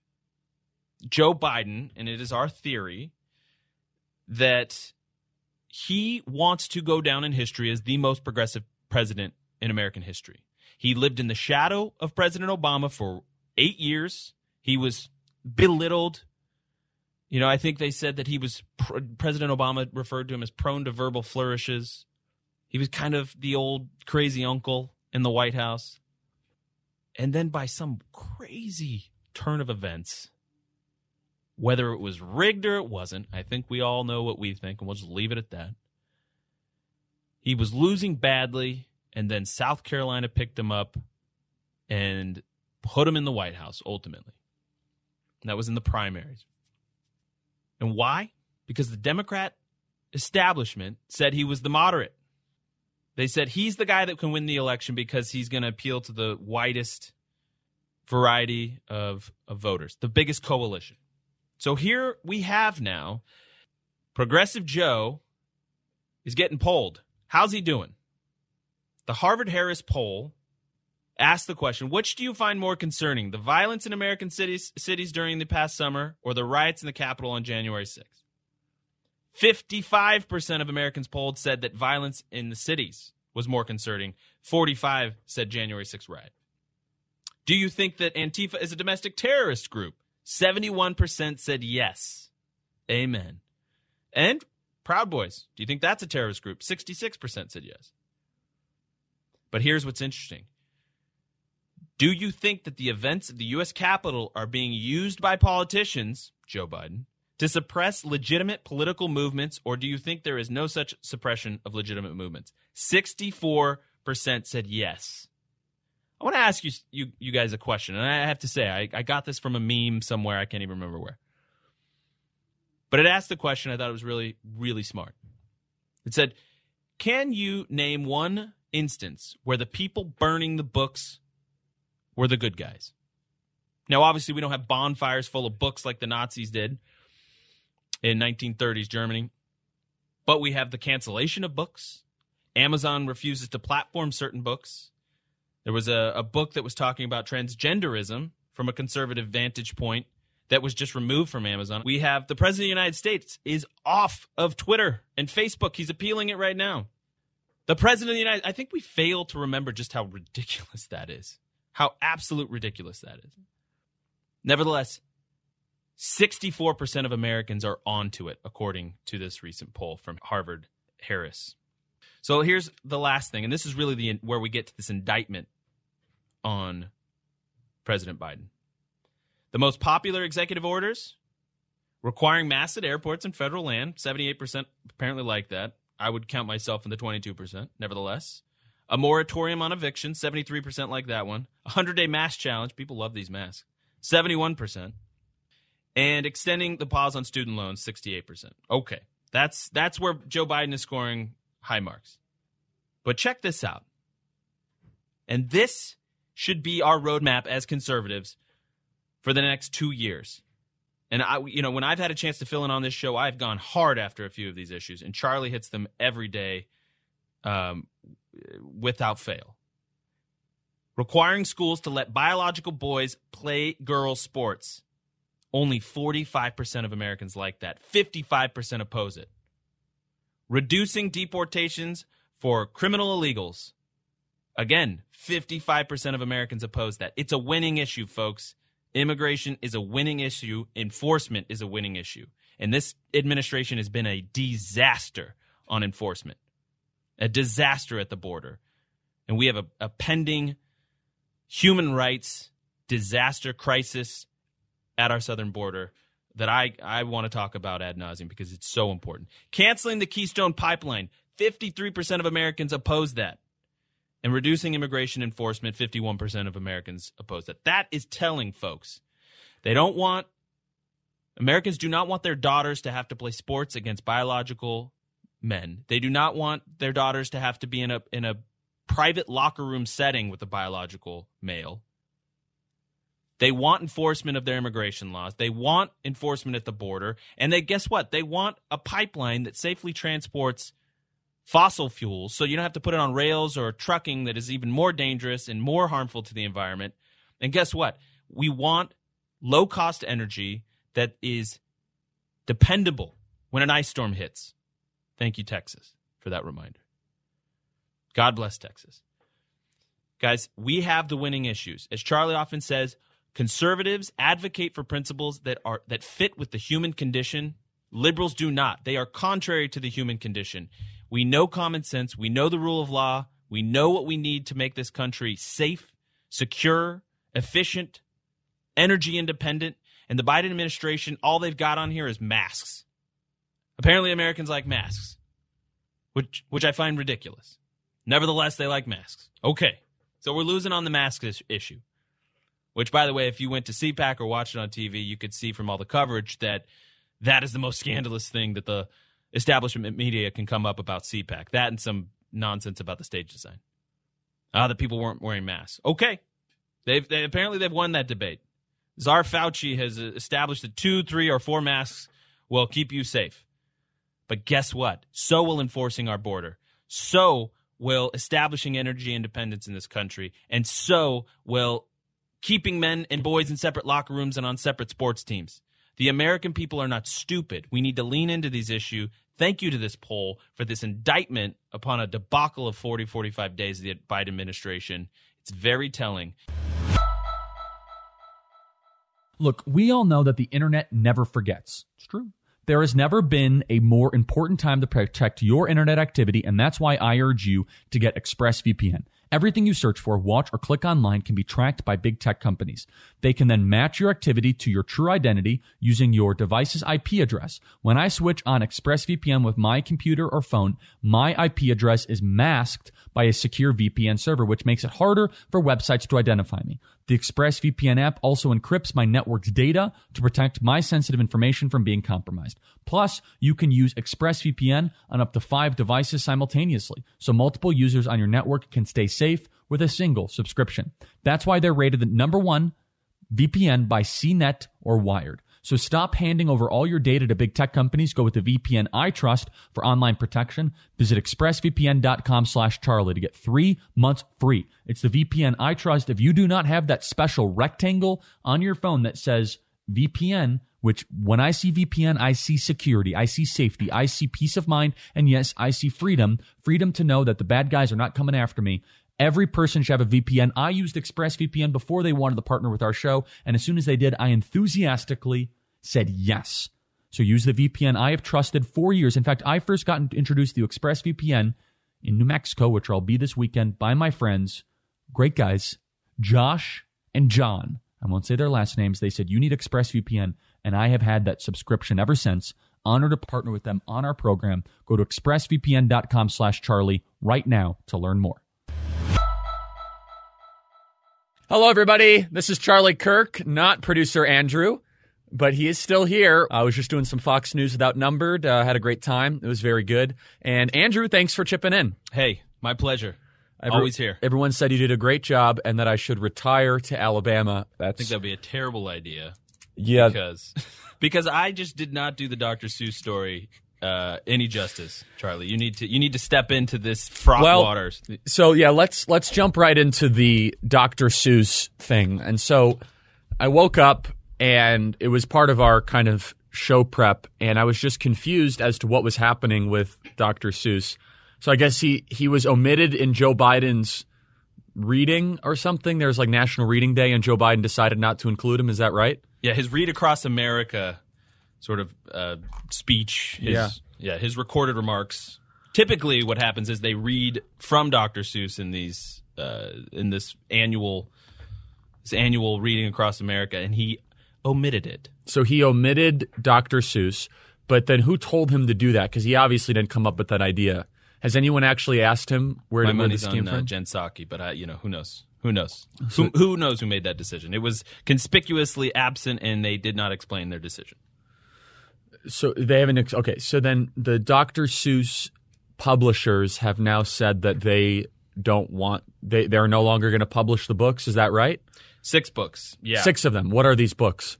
Joe Biden, and it is our theory, that he wants to go down in history as the most progressive president in American history. He lived in the shadow of President Obama for eight years. He was belittled. You know, I think they said that he was, President Obama referred to him as prone to verbal flourishes. He was kind of the old crazy uncle in the White House. And then by some crazy turn of events, whether it was rigged or it wasn't, I think we all know what we think, and we'll just leave it at that. He was losing badly, and then South Carolina picked him up and put him in the White House, ultimately. And that was in the primaries. And why? Because the Democrat establishment said he was the moderate. They said he's the guy that can win the election because he's going to appeal to the widest variety of, of voters, the biggest coalition. So here we have now Progressive Joe is getting polled. How's he doing? The Harvard-Harris poll asked the question, which do you find more concerning, the violence in American cities, cities during the past summer or the riots in the Capitol on January sixth? fifty-five percent of Americans polled said that violence in the cities was more concerning. forty-five said January sixth riot. Do you think that Antifa is a domestic terrorist group? seventy-one percent said yes. Amen. And Proud Boys, do you think that's a terrorist group? sixty-six percent said yes. But here's what's interesting. Do you think that the events at the U S Capitol are being used by politicians, Joe Biden, to suppress legitimate political movements, or do you think there is no such suppression of legitimate movements? sixty-four percent said yes. I want to ask you, you you guys a question, and I have to say, I, I got this from a meme somewhere. I can't even remember where. But it asked the question. I thought it was really, really smart. It said, can you name one instance where the people burning the books were the good guys? Now, obviously, we don't have bonfires full of books like the Nazis did in nineteen thirties Germany, but we have the cancellation of books. Amazon refuses to platform certain books. There was a, a book that was talking about transgenderism from a conservative vantage point that was just removed from Amazon. We have the President of the United States is off of Twitter and Facebook. He's appealing it right now. The President of the United States, I think we fail to remember just how ridiculous that is. How absolute ridiculous that is. Nevertheless, sixty-four percent of Americans are onto it, according to this recent poll from Harvard-Harris. So here's the last thing, and this is really the where we get to this indictment on President Biden. The most popular executive orders requiring masks at airports and federal land, seventy-eight percent apparently like that. I would count myself in the twenty-two percent, nevertheless. A moratorium on eviction, seventy-three percent like that one. A hundred-day mask challenge, people love these masks, seventy-one percent. And extending the pause on student loans, sixty-eight percent. Okay, that's that's where Joe Biden is scoring high marks. But check this out. And this should be our roadmap as conservatives for the next two years. And, I, you know, when I've had a chance to fill in on this show, I've gone hard after a few of these issues, and Charlie hits them every day um, without fail. Requiring schools to let biological boys play girls' sports. Only forty-five percent of Americans like that. fifty-five percent oppose it. Reducing deportations for criminal illegals. Again, fifty-five percent of Americans oppose that. It's a winning issue, folks. Immigration is a winning issue. Enforcement is a winning issue. And this administration has been a disaster on enforcement, a disaster at the border. And we have a, a pending human rights disaster crisis at our southern border that I, I want to talk about ad nauseum because it's so important. Canceling the Keystone Pipeline, fifty-three percent of Americans oppose that. And reducing immigration enforcement, fifty-one percent of Americans oppose that. That is telling, folks. They don't want, Americans do not want their daughters to have to play sports against biological men. They do not want their daughters to have to be in a in a private locker room setting with a biological male. They want enforcement of their immigration laws. They want enforcement at the border. And they, guess what? They want a pipeline that safely transports fossil fuels, so you don't have to put it on rails or trucking that is even more dangerous and more harmful to the environment. And guess what? We want low-cost energy that is dependable when an ice storm hits. Thank you, Texas, for that reminder. God bless Texas. Guys, we have the winning issues. As Charlie often says, conservatives advocate for principles that are that fit with the human condition. Liberals do not. They are contrary to the human condition. We know common sense. We know the rule of law. We know what we need to make this country safe, secure, efficient, energy independent. And the Biden administration, all they've got on here is masks. Apparently Americans like masks, which which I find ridiculous. Nevertheless, they like masks. Okay, so we're losing on the mask issue, which, by the way, if you went to C PAC or watched it on T V, you could see from all the coverage that that is the most scandalous thing that the establishment media can come up about C PAC. That and some nonsense about the stage design. Ah, that people weren't wearing masks. Okay. They've they, apparently they've won that debate. Czar Fauci has established that two, three, or four masks will keep you safe. But guess what? So will enforcing our border. So will establishing energy independence in this country. And so will keeping men and boys in separate locker rooms and on separate sports teams. The American people are not stupid. We need to lean into these issues. Thank you to this poll for this indictment upon a debacle of forty, forty-five days of the Biden administration. It's very telling. Look, we all know that the internet never forgets. It's true. There has never been a more important time to protect your internet activity, and that's why I urge you to get ExpressVPN. Everything you search for, watch, or click online can be tracked by big tech companies. They can then match your activity to your true identity using your device's I P address. When I switch on ExpressVPN with my computer or phone, my I P address is masked by a secure V P N server, which makes it harder for websites to identify me. The ExpressVPN app also encrypts my network's data to protect my sensitive information from being compromised. Plus, you can use ExpressVPN on up to five devices simultaneously, so multiple users on your network can stay safe with a single subscription. That's why they're rated the number one V P N by C net or Wired. So stop handing over all your data to big tech companies. Go with the V P N I trust for online protection. Visit expressvpn.com slash Charlie to get three months free. It's the V P N I trust. If you do not have that special rectangle on your phone that says V P N, which when I see V P N, I see security, I see safety, I see peace of mind, and yes, I see freedom. Freedom to know that the bad guys are not coming after me. Every person should have a V P N. I used ExpressVPN before they wanted to partner with our show, and as soon as they did, I enthusiastically said yes. So use the V P N I have trusted for years. In fact, I first got introduced to ExpressVPN in New Mexico, which I'll be this weekend, by my friends, great guys, Josh and John. I won't say their last names. They said, you need ExpressVPN, and I have had that subscription ever since. Honored to partner with them on our program. Go to expressvpn.com slash Charlie right now to learn more. Hello, everybody. This is Charlie Kirk, not producer Andrew, but he is still here. I was just doing some Fox News Without Numbered. Uh, had a great time. It was very good. And Andrew, thanks for chipping in. Hey, my pleasure. Every, Always here. Everyone said you did a great job and that I should retire to Alabama. That's, I think that would be a terrible idea. Yeah. Because, because I just did not do the Doctor Seuss story uh, any justice, Charlie. You need to you need to step into this fraught well, waters. So yeah, let's let's jump right into the Doctor Seuss thing. And so I woke up and it was part of our kind of show prep, and I was just confused as to what was happening with Doctor Seuss. So I guess he he was omitted in Joe Biden's reading or something. There's like National Reading Day, and Joe Biden decided not to include him. Is that right? Yeah, his Read Across America sort of uh, speech. His, yeah. Yeah, his recorded remarks. Typically what happens is they read from Doctor Seuss in these uh, in this annual this annual Reading Across America, and he omitted it. So he omitted Doctor Seuss, but then who told him to do that? Because he obviously didn't come up with that idea. Has anyone actually asked him where, My where money's this came on, uh, from? Jen Psaki, but I, you know, who knows? Who knows? So, who, who knows who made that decision? It was conspicuously absent, and they did not explain their decision. So they haven't. Ex- okay, so then the Doctor Seuss publishers have now said that they don't want. They they're no longer going to publish the books. Is that right? Six books. Yeah, six of them. What are these books?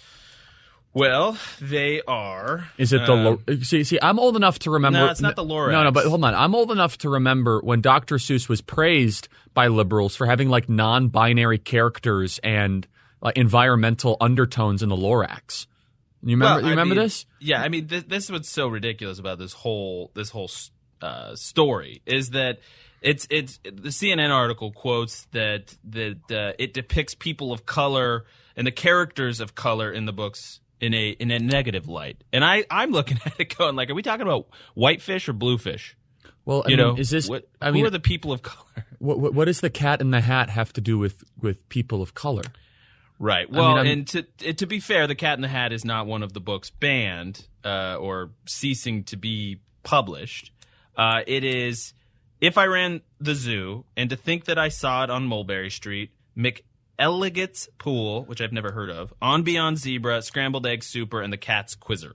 Well, they are. Is it the um, Lo- see? See, I'm old enough to remember. No, it's not the Lorax. No, no, but hold on. I'm old enough to remember when Doctor Seuss was praised by liberals for having like non-binary characters and like environmental undertones in the Lorax. You remember? Well, you remember mean, this? Yeah, I mean, this, this is what's so ridiculous about this whole this whole uh, story is that it's it's the C N N article quotes that that uh, it depicts people of color and the characters of color in the books in a in a negative light, and I I'm looking at it going like, are we talking about whitefish or bluefish? Well, I you mean, know, is this? What, I who mean, are the people of color? What, what what does the Cat in the Hat have to do with with people of color? Right. Well, I mean, and to to be fair, The Cat in the Hat is not one of the books banned uh, or ceasing to be published. Uh, it is If I Ran the Zoo, and to think that I saw it on Mulberry Street, McElligot's Pool, which I've never heard of, On Beyond Zebra, Scrambled Egg Super, and The Cat's Quizzer.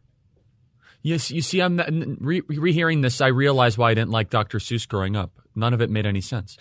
Yes, you see, I'm not, re- rehearing this. I realize why I didn't like Doctor Seuss growing up. None of it made any sense.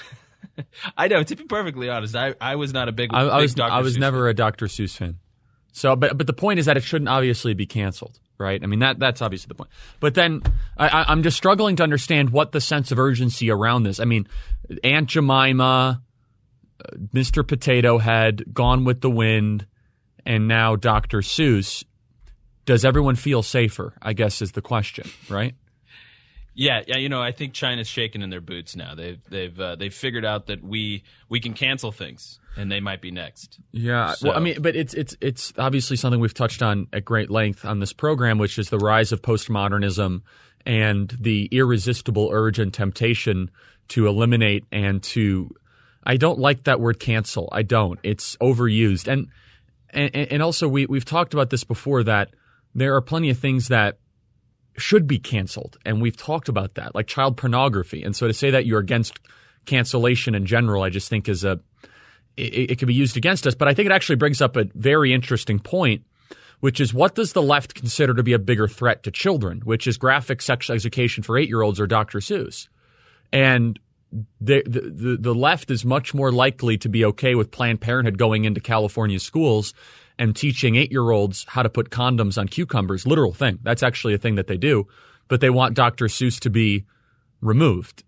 I know. To be perfectly honest, I, I was not a big. I, I big was Doctor I was Seuss never fan. a Doctor Seuss fan. So, but but the point is that it shouldn't obviously be canceled, right? I mean that that's obviously the point. But then I, I, I'm just struggling to understand what the sense of urgency around this. I mean, Aunt Jemima, Mister Potato Head, Gone with the Wind, and now Doctor Seuss. Does everyone feel safer? I guess is the question, right? Yeah, yeah, you know, I think China's shaking in their boots now. They've they've uh, they've figured out that we we can cancel things, and they might be next. Yeah, So- well, I mean, but it's it's it's obviously something we've touched on at great length on this program, which is the rise of postmodernism and the irresistible urge and temptation to eliminate and to. I don't like that word cancel. I don't. It's overused, and and and also we we've talked about this before that there are plenty of things that should be canceled, and we've talked about that, like child pornography. And so to say that you're against cancellation in general, I just think is a it, it can be used against us. But I think it actually brings up a very interesting point, which is what does the left consider to be a bigger threat to children, which is graphic sex education for eight-year-olds or Doctor Seuss. And the, the the left is much more likely to be okay with Planned Parenthood going into California schools and teaching eight-year-olds how to put condoms on cucumbers, literal thing. That's actually a thing that they do. But they want Doctor Seuss to be removed.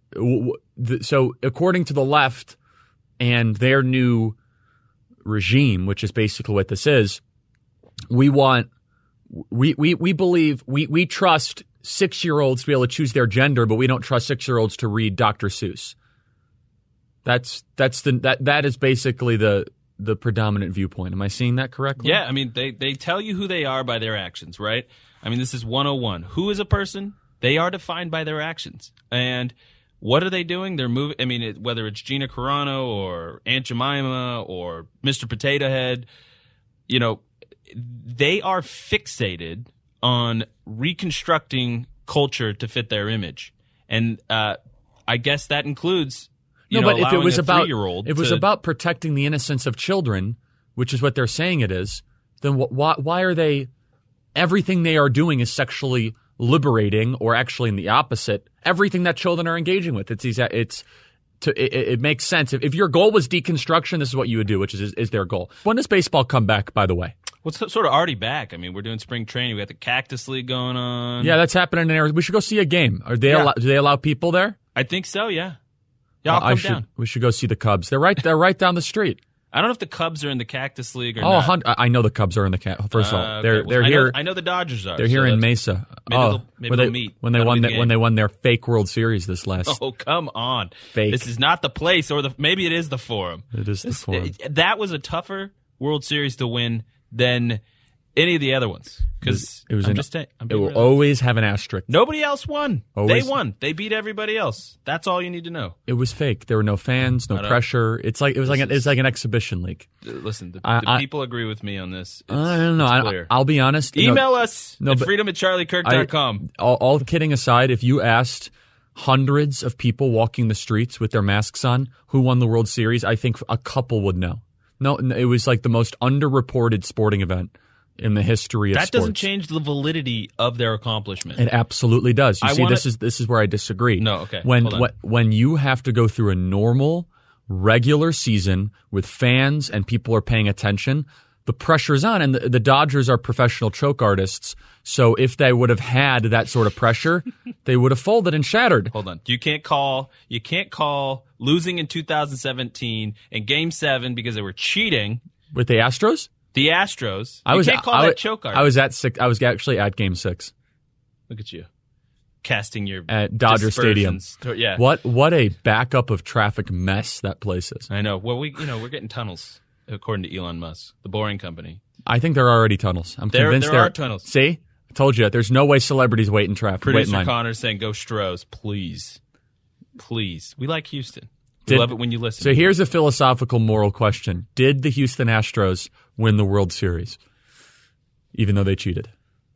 So according to the left and their new regime, which is basically what this is, we want we we we believe we we trust six-year-olds to be able to choose their gender, but we don't trust six-year-olds to read Doctor Seuss. That's that's the that that is basically the the predominant viewpoint. Am I seeing that correctly? Yeah, I mean, they, they tell you who they are by their actions, right? I mean, this is one oh one. Who is a person? They are defined by their actions. And what are they doing? They're moving. I mean, it, whether it's Gina Carano or Aunt Jemima or Mister Potato Head, you know, they are fixated on reconstructing culture to fit their image. And uh, I guess that includes... You no, know, but if it was a about three-year-old if it was to, about protecting the innocence of children, which is what they're saying it is, then wh- why why are they? Everything they are doing is sexually liberating, or actually in the opposite. Everything that children are engaging with, it's it's to it, it makes sense. If, if your goal was deconstruction, this is what you would do, which is is their goal. When does baseball come back? By the way, well, it's sort of already back. I mean, we're doing spring training. We got the Cactus League going on. Yeah, that's happening in Arizona. We should go see a game. Are they Yeah. allow, do they allow people there? I think so. Yeah. Yeah, I'll I come should, down. We should go see the Cubs. They're right. They're right down the street. I don't know if the Cubs are in the Cactus League or oh, not. hun- I know the Cubs are in the cat. First of all, Uh, they're okay. they're I here. Know, I know the Dodgers are. They're so here in that's- Mesa. Maybe oh, they'll, maybe where they'll they, meet. when they That'll won be the, the when game. they won their fake World Series this last. Oh, come on. Fake. This is not the place, or the maybe it is the Forum. It is the This- Forum. it- that was a tougher World Series to win than any of the other ones. Because It was I'm an, just saying, I'm it being will real. always have an asterisk. Nobody else won. Always. They won. They beat everybody else. That's all you need to know. It was fake. There were no fans, no I don't- pressure. It's like it was like an, This it's like an exhibition league. Uh, Listen, the, I- the I- people agree with me on this. It's, I don't know. it's I, clear. I'll be honest. you know, Email us no, at but freedom at charlie kirk dot com. all, all kidding aside, if you asked hundreds of people walking the streets with their masks on who won the World Series, I think a couple would know. No, it was like the most underreported sporting event in the history of That sports. doesn't change the validity of their accomplishment. It absolutely does. You I see, wanna- this is this is where I disagree. No, okay, When hold on. when when you have to go through a normal, regular season with fans and people are paying attention, the pressure's on. And the, the Dodgers are professional choke artists, so if they would have had that sort of pressure, they would have folded and shattered. Hold on. You can't call you can't call losing in two thousand seventeen in Game Seven because they were cheating. With the Astros, The Astros. I you was can't call I, that was- choke art. I was at six. I was actually at Game Six Look at you, casting your at Dodger Stadium. dispersions to- yeah. What what a backup of traffic mess that place is. I know. Well, we you know we're getting tunnels according to Elon Musk, the Boring Company. I think there are already tunnels. I'm There- convinced there are tunnels. See, I told you. There's no way celebrities wait in traffic. wait in Producer line. Connor saying, "Go Stros, please, please." We like Houston. We Did- love it when you listen. So here's a philosophical moral question. Did the Houston Astros win the World Series, even though they cheated?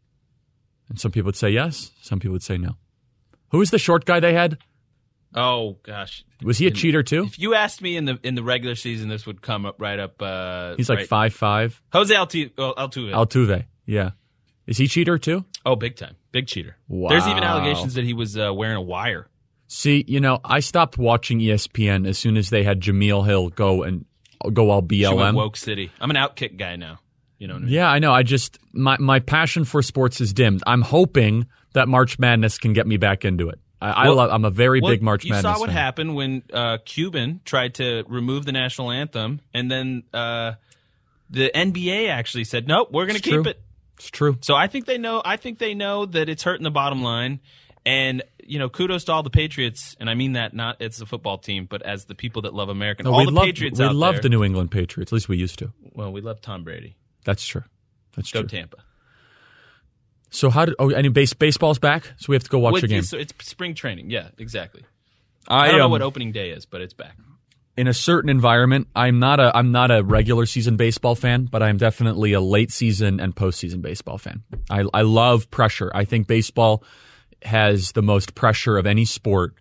And some people would say yes. Some people would say no. Who was the short guy they had? Oh gosh, Was he a In- cheater too? If you asked me in the in the regular season, this would come up right up. Uh, He's like right. five five. Jose Altu- well, Altuve. Altuve. Yeah. Is he cheater too? oh, big time, big cheater. Wow. There's even allegations that he was uh, wearing a wire. See, you know, I stopped watching E S P N as soon as they had Jameel Hill go and go all She went B L M. woke city. I'm an Outkick guy now. You know what I mean? Yeah, I know. I just my my passion for sports is dimmed. I'm hoping that March Madness can get me back into it. I, Well- I love. I'm a very Well, big March you Madness saw what fan. happened when uh, Cuban tried to remove the national anthem, and then uh, the N B A actually said, "Nope, we're going to It's keep true. it." It's true. So I think they know. I think they know that it's hurting the bottom line. And you know, kudos to all the Patriots, and I mean that not as a football team, but as the people that love American. No, all we the love, Patriots we out love there. the New England Patriots. At least we used to. Well, we love Tom Brady. That's true. That's Go true. Tampa. So how did? Oh, any base baseball's back? So we have to go watch With- a game. It's, it's spring training. Yeah, exactly. I, I don't know um, what opening day is, but it's back. in a certain environment, I'm not a I'm not a regular season baseball fan, but I'm definitely a late season and postseason baseball fan. I I love pressure. I think baseball has the most pressure of any sport.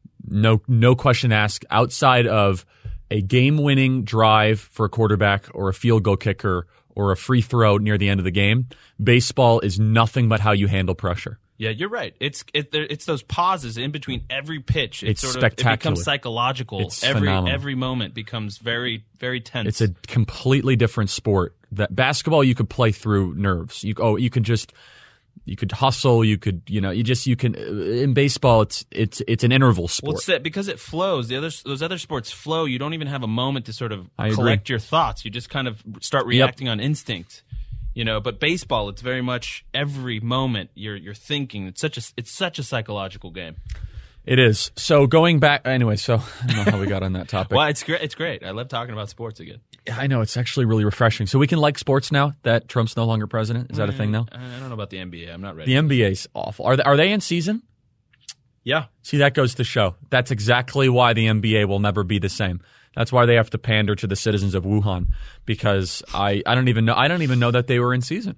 No no question asked. Outside of a game-winning drive for a quarterback or a field goal kicker or a free throw near the end of the game, baseball is nothing but how you handle pressure. Yeah, you're right. It's it, there, it's those pauses in between every pitch. It's sort spectacular. Of, it becomes psychological. It's every phenomenal. every moment becomes very very tense. It's a completely different sport. That basketball you could play through nerves. You oh you could just you could hustle. You could you know you just you can in baseball it's it's it's an interval sport. Well, it's that because it flows. The other those other sports flow. You don't even have a moment to sort of I agree. collect your thoughts. You just kind of start reacting on instinct. You know, but baseball, it's very much every moment you're you're thinking. It's such a it's such a psychological game. It is. So going back anyway. So I don't know how we got on that topic. Well, it's great. It's great. I love talking about sports again. I know it's actually really refreshing. So we can like sports now that Trump's no longer president. Is that a thing now? I don't know about the N B A. I'm not ready. The N B A's awful. Are they, are they in season? Yeah. See, that goes to show. That's exactly why the N B A will never be the same. That's why they have to pander to the citizens of Wuhan, because I, I don't even know I don't even know that they were in season.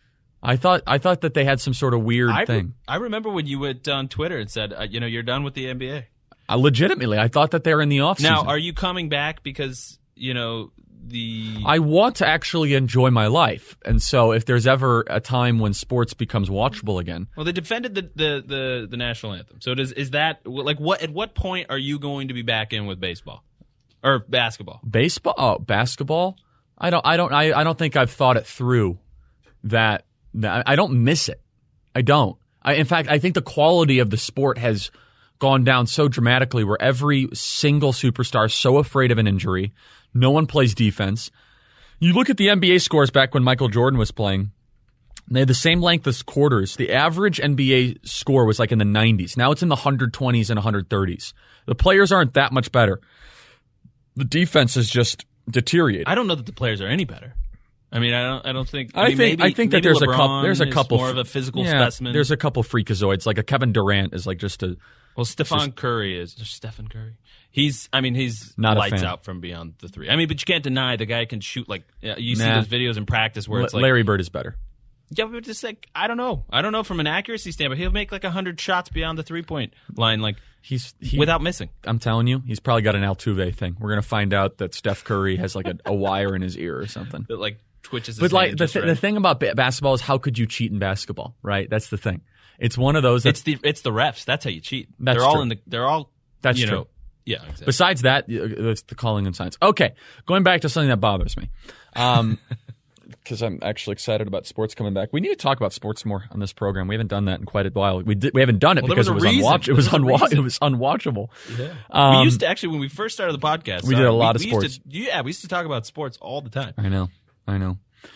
I thought I thought that they had some sort of weird I, thing. I remember when you went on Twitter and said, uh, you know, you're done with the N B A. I legitimately, I thought that they were in the off season. Now, are you coming back because, you know, the I want to actually enjoy my life, and so if there's ever a time when sports becomes watchable again, well, they defended the, the, the, the national anthem. So does is that like what at what point are you going to be back in with baseball or basketball? baseball, oh, basketball. I don't, I don't, I, I don't think I've thought it through. That, that I don't miss it. I don't. I, in fact, I think the quality of the sport has gone down so dramatically where every single superstar is so afraid of an injury. No one plays defense. You look at the N B A scores back when Michael Jordan was playing. They had the same length as quarters. The average N B A score was like in the nineties. Now it's in the one hundred twenties and one hundred thirties. The players aren't that much better. The defense is just deteriorating. I don't know that the players are any better. I mean, I don't. I don't think. I, I mean, think. Maybe, I think maybe that there's LeBron a couple. There's a is couple more of a physical yeah, specimen. There's a couple freakazoids. Like a Kevin Durant is like just a. Well, Stephon just, Curry is just Stephen Curry. He's. I mean, he's not lights a fan. out from beyond the three. I mean, but you can't deny the guy can shoot like you see nah. those videos in practice where it's like Larry Bird is better. Yeah, but just like I don't know. I don't know from an accuracy standpoint. He'll make like a hundred shots beyond the three point line, like he's he, without missing. I'm telling you, he's probably got an Altuve thing. We're gonna find out that Steph Curry has like a, a wire in his ear or something. That like twitches. His but like hand the just th- right. the thing about ba- basketball is how could you cheat in basketball, right? That's the thing. It's one of those. It's the it's the refs. That's how you cheat. That's they're all true. in the. They're all. That's you true. Know, yeah. Exactly. Besides that, it's the calling and signs. Okay, going back to something that bothers me. Um, because I'm actually excited about sports coming back. We need to talk about sports more on this program. We haven't done that in quite a while. We did, we haven't done it well, because it was, unwatch- it, was unwa- it was unwatchable. Yeah. Um, we used to actually when we first started the podcast. We did a lot we, of we sports. Used to, yeah, we used to talk about sports all the time. I know, I know.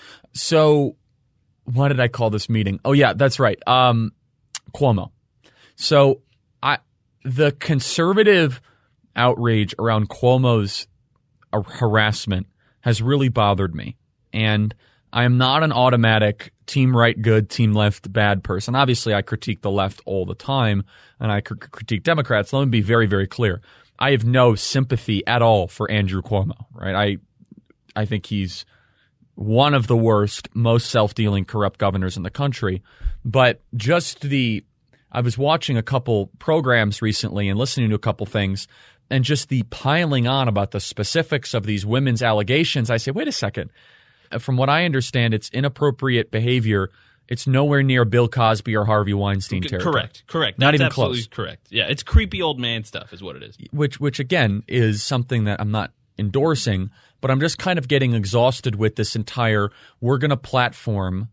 So, what did I call this meeting? Oh yeah, that's right. Um, Cuomo. So, I the conservative outrage around Cuomo's uh, harassment has really bothered me, and I am not an automatic team right good, team left bad person. Obviously, I critique the left all the time, and I cr- critique Democrats. Let me be very, very clear. I have no sympathy at all for Andrew Cuomo, right? I I think he's one of the worst, most self-dealing, corrupt governors in the country. But just the – I was watching a couple programs recently and listening to a couple things, and just the piling on about the specifics of these women's allegations, I say, wait a second. From what I understand, it's inappropriate behavior. It's nowhere near Bill Cosby or Harvey Weinstein territory. Correct, correct. Not That's even absolutely close. correct. Yeah, it's creepy old man stuff is what it is. Which, which again, is something that I'm not endorsing, but I'm just kind of getting exhausted with this entire we're going to platform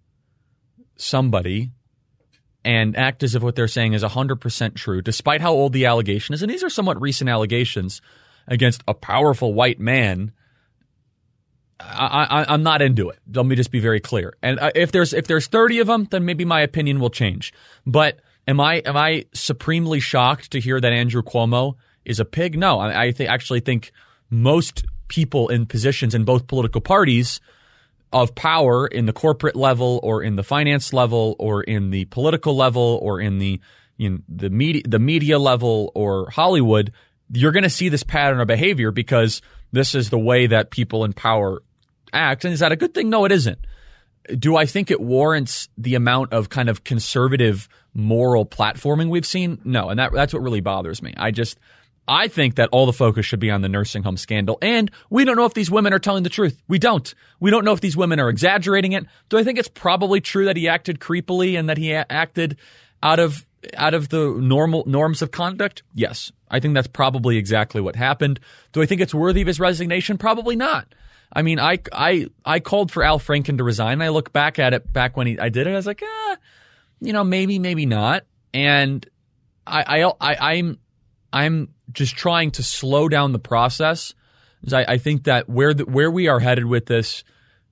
somebody and act as if what they're saying is one hundred percent true, despite how old the allegation is. And these are somewhat recent allegations against a powerful white man. I, I, I'm not into it. Let me just be very clear. And if there's if there's thirty of them, then maybe my opinion will change. But am I am I supremely shocked to hear that Andrew Cuomo is a pig? No, I, I th- actually think most people in positions in both political parties of power in the corporate level or in the finance level or in the political level or in the you know, the media the media level or Hollywood, you're going to see this pattern of behavior because this is the way that people in power act. And is that a good thing? No, it isn't. Do I think it warrants the amount of kind of conservative moral platforming we've seen? No, and that that's what really bothers me. I just I think that all the focus should be on the nursing home scandal, and we don't know if these women are telling the truth. We don't. We don't know if these women are exaggerating it. Do I think it's probably true that he acted creepily and that he a- acted out of out of the normal norms of conduct? Yes. I think that's probably exactly what happened. Do I think it's worthy of his resignation? Probably not. I mean, I, I, I called for Al Franken to resign. I look back at it back when he, I did it. I was like, ah, you know, maybe, maybe not. And I, I, I I'm, I'm just trying to slow down the process. I, I think that where the, where we are headed with this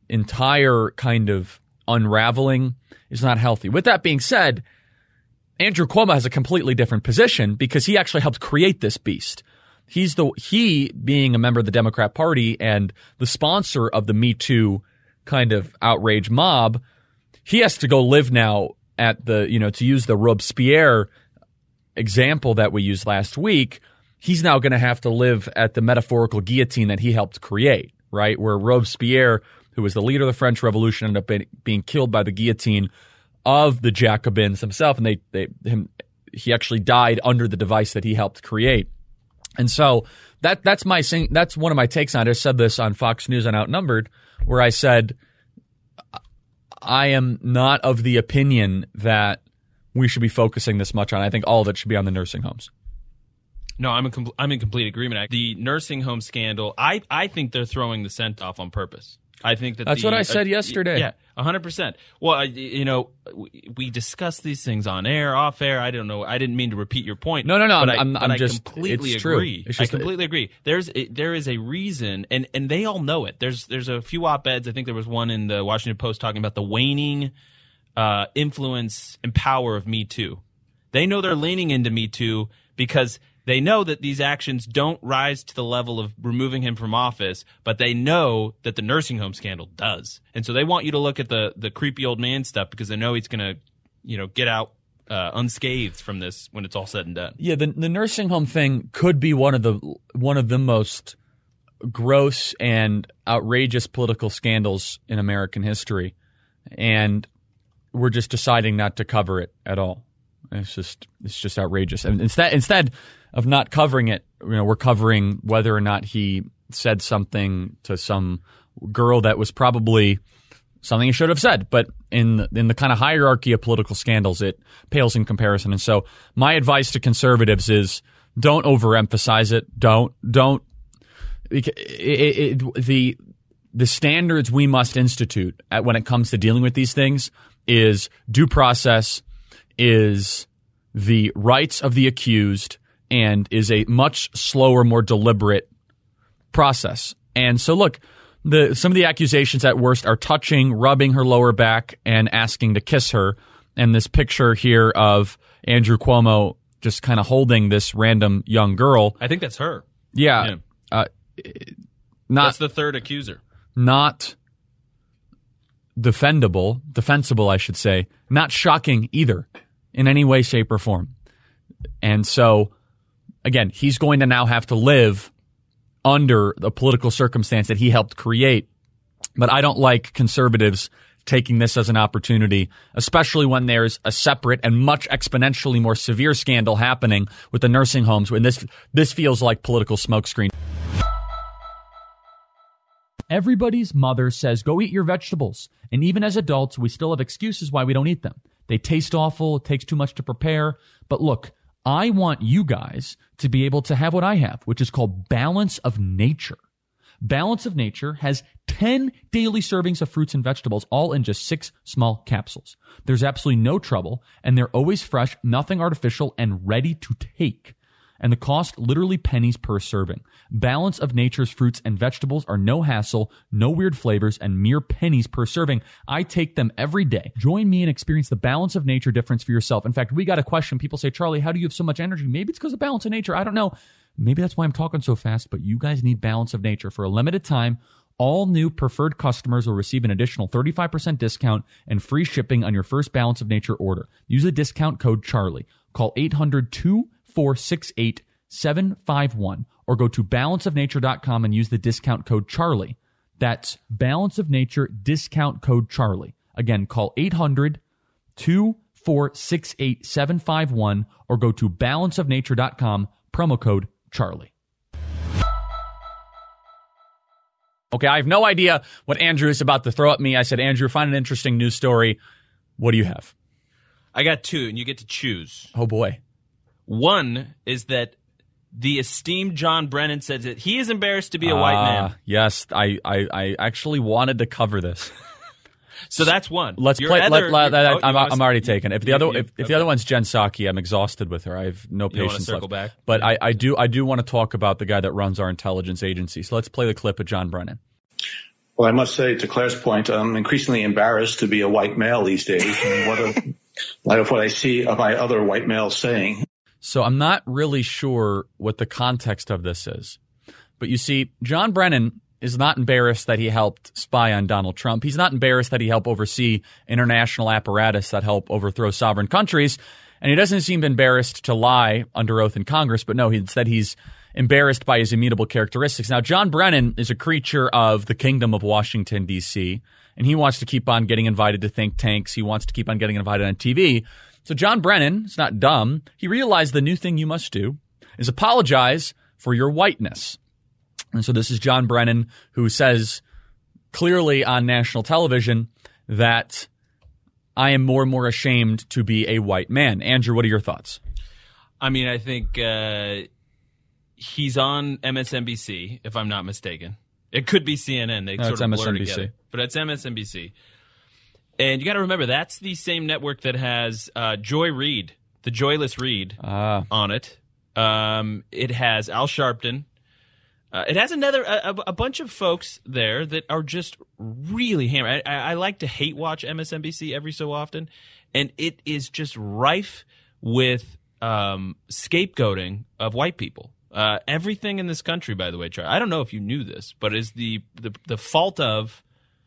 entire kind of unraveling is not healthy. With that being said, Andrew Cuomo has a completely different position because he actually helped create this beast. He's the he being a member of the Democrat Party and the sponsor of the Me Too kind of outrage mob. He has to go live now at the, you know, to use the Robespierre example that we used last week. He's now going to have to live at the metaphorical guillotine that he helped create, right? Where Robespierre, who was the leader of the French Revolution, ended up being, being killed by the guillotine of the Jacobins himself, and they, they him he actually died under the device that he helped create. And so that that's my that's one of my takes on it. I said this on Fox News on Outnumbered, where I said I am not of the opinion that we should be focusing this much on. I think all of it should be on the nursing homes. No, I'm in com- I'm in complete agreement. The nursing home scandal, I, I think they're throwing the scent off on purpose. I think that That's the, what I said uh, yesterday. Yeah, one hundred percent. Well, I, you know, we, we discuss these things on air, off air. I don't know. I didn't mean to repeat your point. No, no, no. But I'm, I, I'm but just I completely it's agree. True. It's I just, completely agree. There's it, there is a reason, and, and they all know it. There's there's a few op-eds. I think there was one in the Washington Post talking about the waning uh, influence and power of Me Too. They know they're leaning into Me Too because they know that these actions don't rise to the level of removing him from office, but they know that the nursing home scandal does. And so they want you to look at the the creepy old man stuff because they know he's going to, you know, get out uh, unscathed from this when it's all said and done. Yeah, the the nursing home thing could be one of the one of the most gross and outrageous political scandals in American history, and we're just deciding not to cover it at all. It's just it's just outrageous. And instead instead of not covering it, you know, we're covering whether or not he said something to some girl that was probably something he should have said. But in the, in the kind of hierarchy of political scandals, it pales in comparison. And so my advice to conservatives is don't overemphasize it. Don't don't it, it, it, the the standards we must institute at, when it comes to dealing with these things is due process, is the rights of the accused, and is a much slower, more deliberate process. And so, look, the some of the accusations at worst are touching, rubbing her lower back, and asking to kiss her. And this picture here of Andrew Cuomo just kind of holding this random young girl. I think that's her. Yeah. yeah. Uh, not, that's the third accuser. Not defendable, defensible, I should say. Not shocking either in any way, shape, or form. And so, again, he's going to now have to live under the political circumstance that he helped create. But I don't like conservatives taking this as an opportunity, especially when there's a separate and much exponentially more severe scandal happening with the nursing homes, when this this feels like political smokescreen. Everybody's mother says, go eat your vegetables. And even as adults, we still have excuses why we don't eat them. They taste awful. It takes too much to prepare. But look, I want you guys to be able to have what I have, which is called Balance of Nature. Balance of Nature has ten daily servings of fruits and vegetables, all in just six small capsules. There's absolutely no trouble, and they're always fresh, nothing artificial, and ready to take. And the cost, literally pennies per serving. Balance of Nature's fruits and vegetables are no hassle, no weird flavors, and mere pennies per serving. I take them every day. Join me and experience the Balance of Nature difference for yourself. In fact, we got a question. People say, Charlie, how do you have so much energy? Maybe it's because of Balance of Nature. I don't know. Maybe that's why I'm talking so fast, but you guys need Balance of Nature. For a limited time, all new preferred customers will receive an additional thirty-five percent discount and free shipping on your first Balance of Nature order. Use the discount code Charlie. Call eight hundred, two four six eight, seven five one or go to balance of nature dot com and use the discount code Charlie. That's Balance of Nature, discount code Charlie. Again, call eight hundred, two four six eight, seven five one or go to balance of nature dot com, promo code Charlie. Okay, I have no idea what Andrew is about to throw at me. I said, Andrew, find an interesting news story. What do you have? I got two, and you get to choose. Oh, boy. One is that the esteemed John Brennan says that he is embarrassed to be a uh, white man. Yes, I, I, I actually wanted to cover this. So that's one. Let's Your play. other, let, let, oh, I'm, wanna, I'm already taken. If the you, other, you, if, if okay. the other one's Jen Psaki, I'm exhausted with her. I have no you patience circle left. back? But I, I do, I do want to talk about the guy that runs our intelligence agency. So let's play the clip of John Brennan. Well, I must say, to Claire's point, I'm increasingly embarrassed to be a white male these days. What a, light of what I see of my other white males saying. So I'm not really sure what the context of this is. But you see, John Brennan is not embarrassed that he helped spy on Donald Trump. He's not embarrassed that he helped oversee international apparatus that help overthrow sovereign countries. And he doesn't seem embarrassed to lie under oath in Congress. But no, instead he's embarrassed by his immutable characteristics. Now, John Brennan is a creature of the kingdom of Washington, D C, and he wants to keep on getting invited to think tanks. He wants to keep on getting invited on T V. So John Brennan is not dumb. He realized the new thing you must do is apologize for your whiteness. And so this is John Brennan, who says clearly on national television that I am more and more ashamed to be a white man. Andrew, what are your thoughts? I mean, I think uh, he's on M S N B C, if I'm not mistaken. It could be C N N. They No, sort it's of M S blur N B C. together. But it's M S N B C. And you got to remember, that's the same network that has uh, Joy Reid, the Joyless Reid, Ah. on it. Um, it has Al Sharpton. Uh, it has another a, a bunch of folks there that are just really hammered. I, I, I like to hate watch M S N B C every so often, and it is just rife with um, scapegoating of white people. Uh, everything in this country, by the way, Charlie, I don't know if you knew this, but is the the, the fault of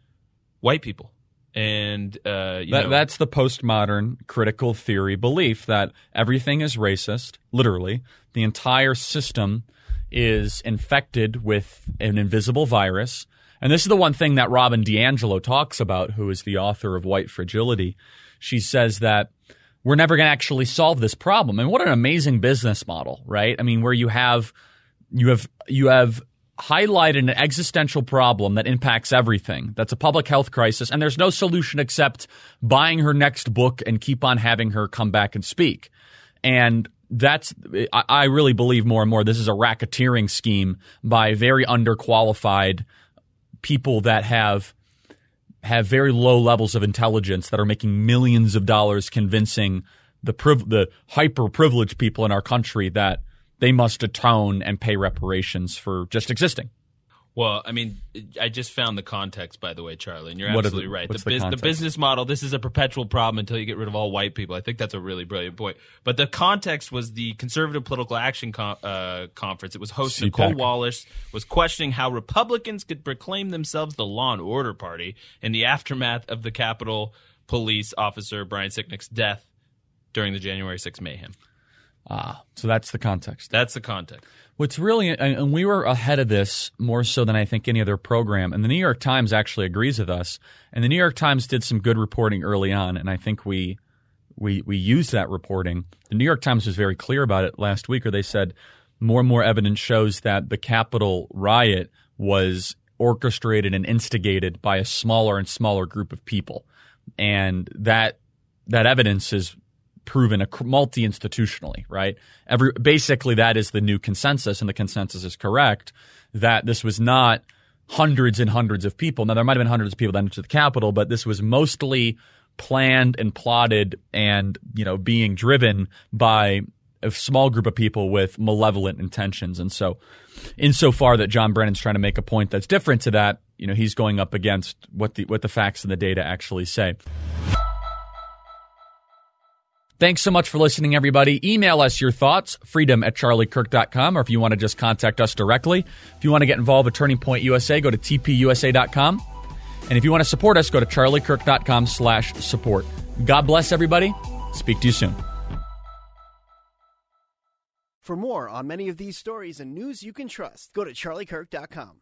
white people. And uh, you that, know, that's the postmodern critical theory belief that everything is racist, literally. The entire system is infected with an invisible virus. And this is the one thing that Robin DiAngelo talks about, who is the author of White Fragility. She says that we're never going to actually solve this problem. And what an amazing business model, right? I mean, where you have you have you have highlighted an existential problem that impacts everything. That's a public health crisis, and there's no solution except buying her next book and keep on having her come back and speak. And that's I, I really believe more and more this is a racketeering scheme by very underqualified people that have have very low levels of intelligence that are making millions of dollars convincing the priv- the hyper privileged people in our country that they must atone and pay reparations for just existing. Well, I mean, I just found the context, by the way, Charlie, and you're What absolutely the, right. What's The, the, biz, the context? business model, this is a perpetual problem until you get rid of all white people. I think that's a really brilliant point. But the context was the Conservative Political Action Com- uh, Conference. It was hosted. C PAC. Nicole Wallace was questioning how Republicans could proclaim themselves the law and order party in the aftermath of the Capitol Police officer Brian Sicknick's death during the January sixth mayhem. Ah, so that's the context. That's the context. What's really, and we were ahead of this more so than I think any other program, and the New York Times actually agrees with us. And the New York Times did some good reporting early on, and I think we we we used that reporting. The New York Times was very clear about it last week, where they said more and more evidence shows that the Capitol riot was orchestrated and instigated by a smaller and smaller group of people, and that that evidence is proven multi-institutionally, right? Every basically that is the new consensus, and the consensus is correct that this was not hundreds and hundreds of people. Now, there might have been hundreds of people that entered the Capitol, but this was mostly planned and plotted and, you know, being driven by a small group of people with malevolent intentions. And so insofar that John Brennan's trying to make a point that's different to that, you know, he's going up against what the what the facts and the data actually say. Thanks so much for listening, everybody. Email us your thoughts, freedom at charlie kirk dot com, or if you want to just contact us directly. If you want to get involved with Turning Point U S A, go to t p u s a dot com. And if you want to support us, go to charlie kirk dot com slash support. God bless, everybody. Speak to you soon. For more on many of these stories and news you can trust, go to charlie kirk dot com.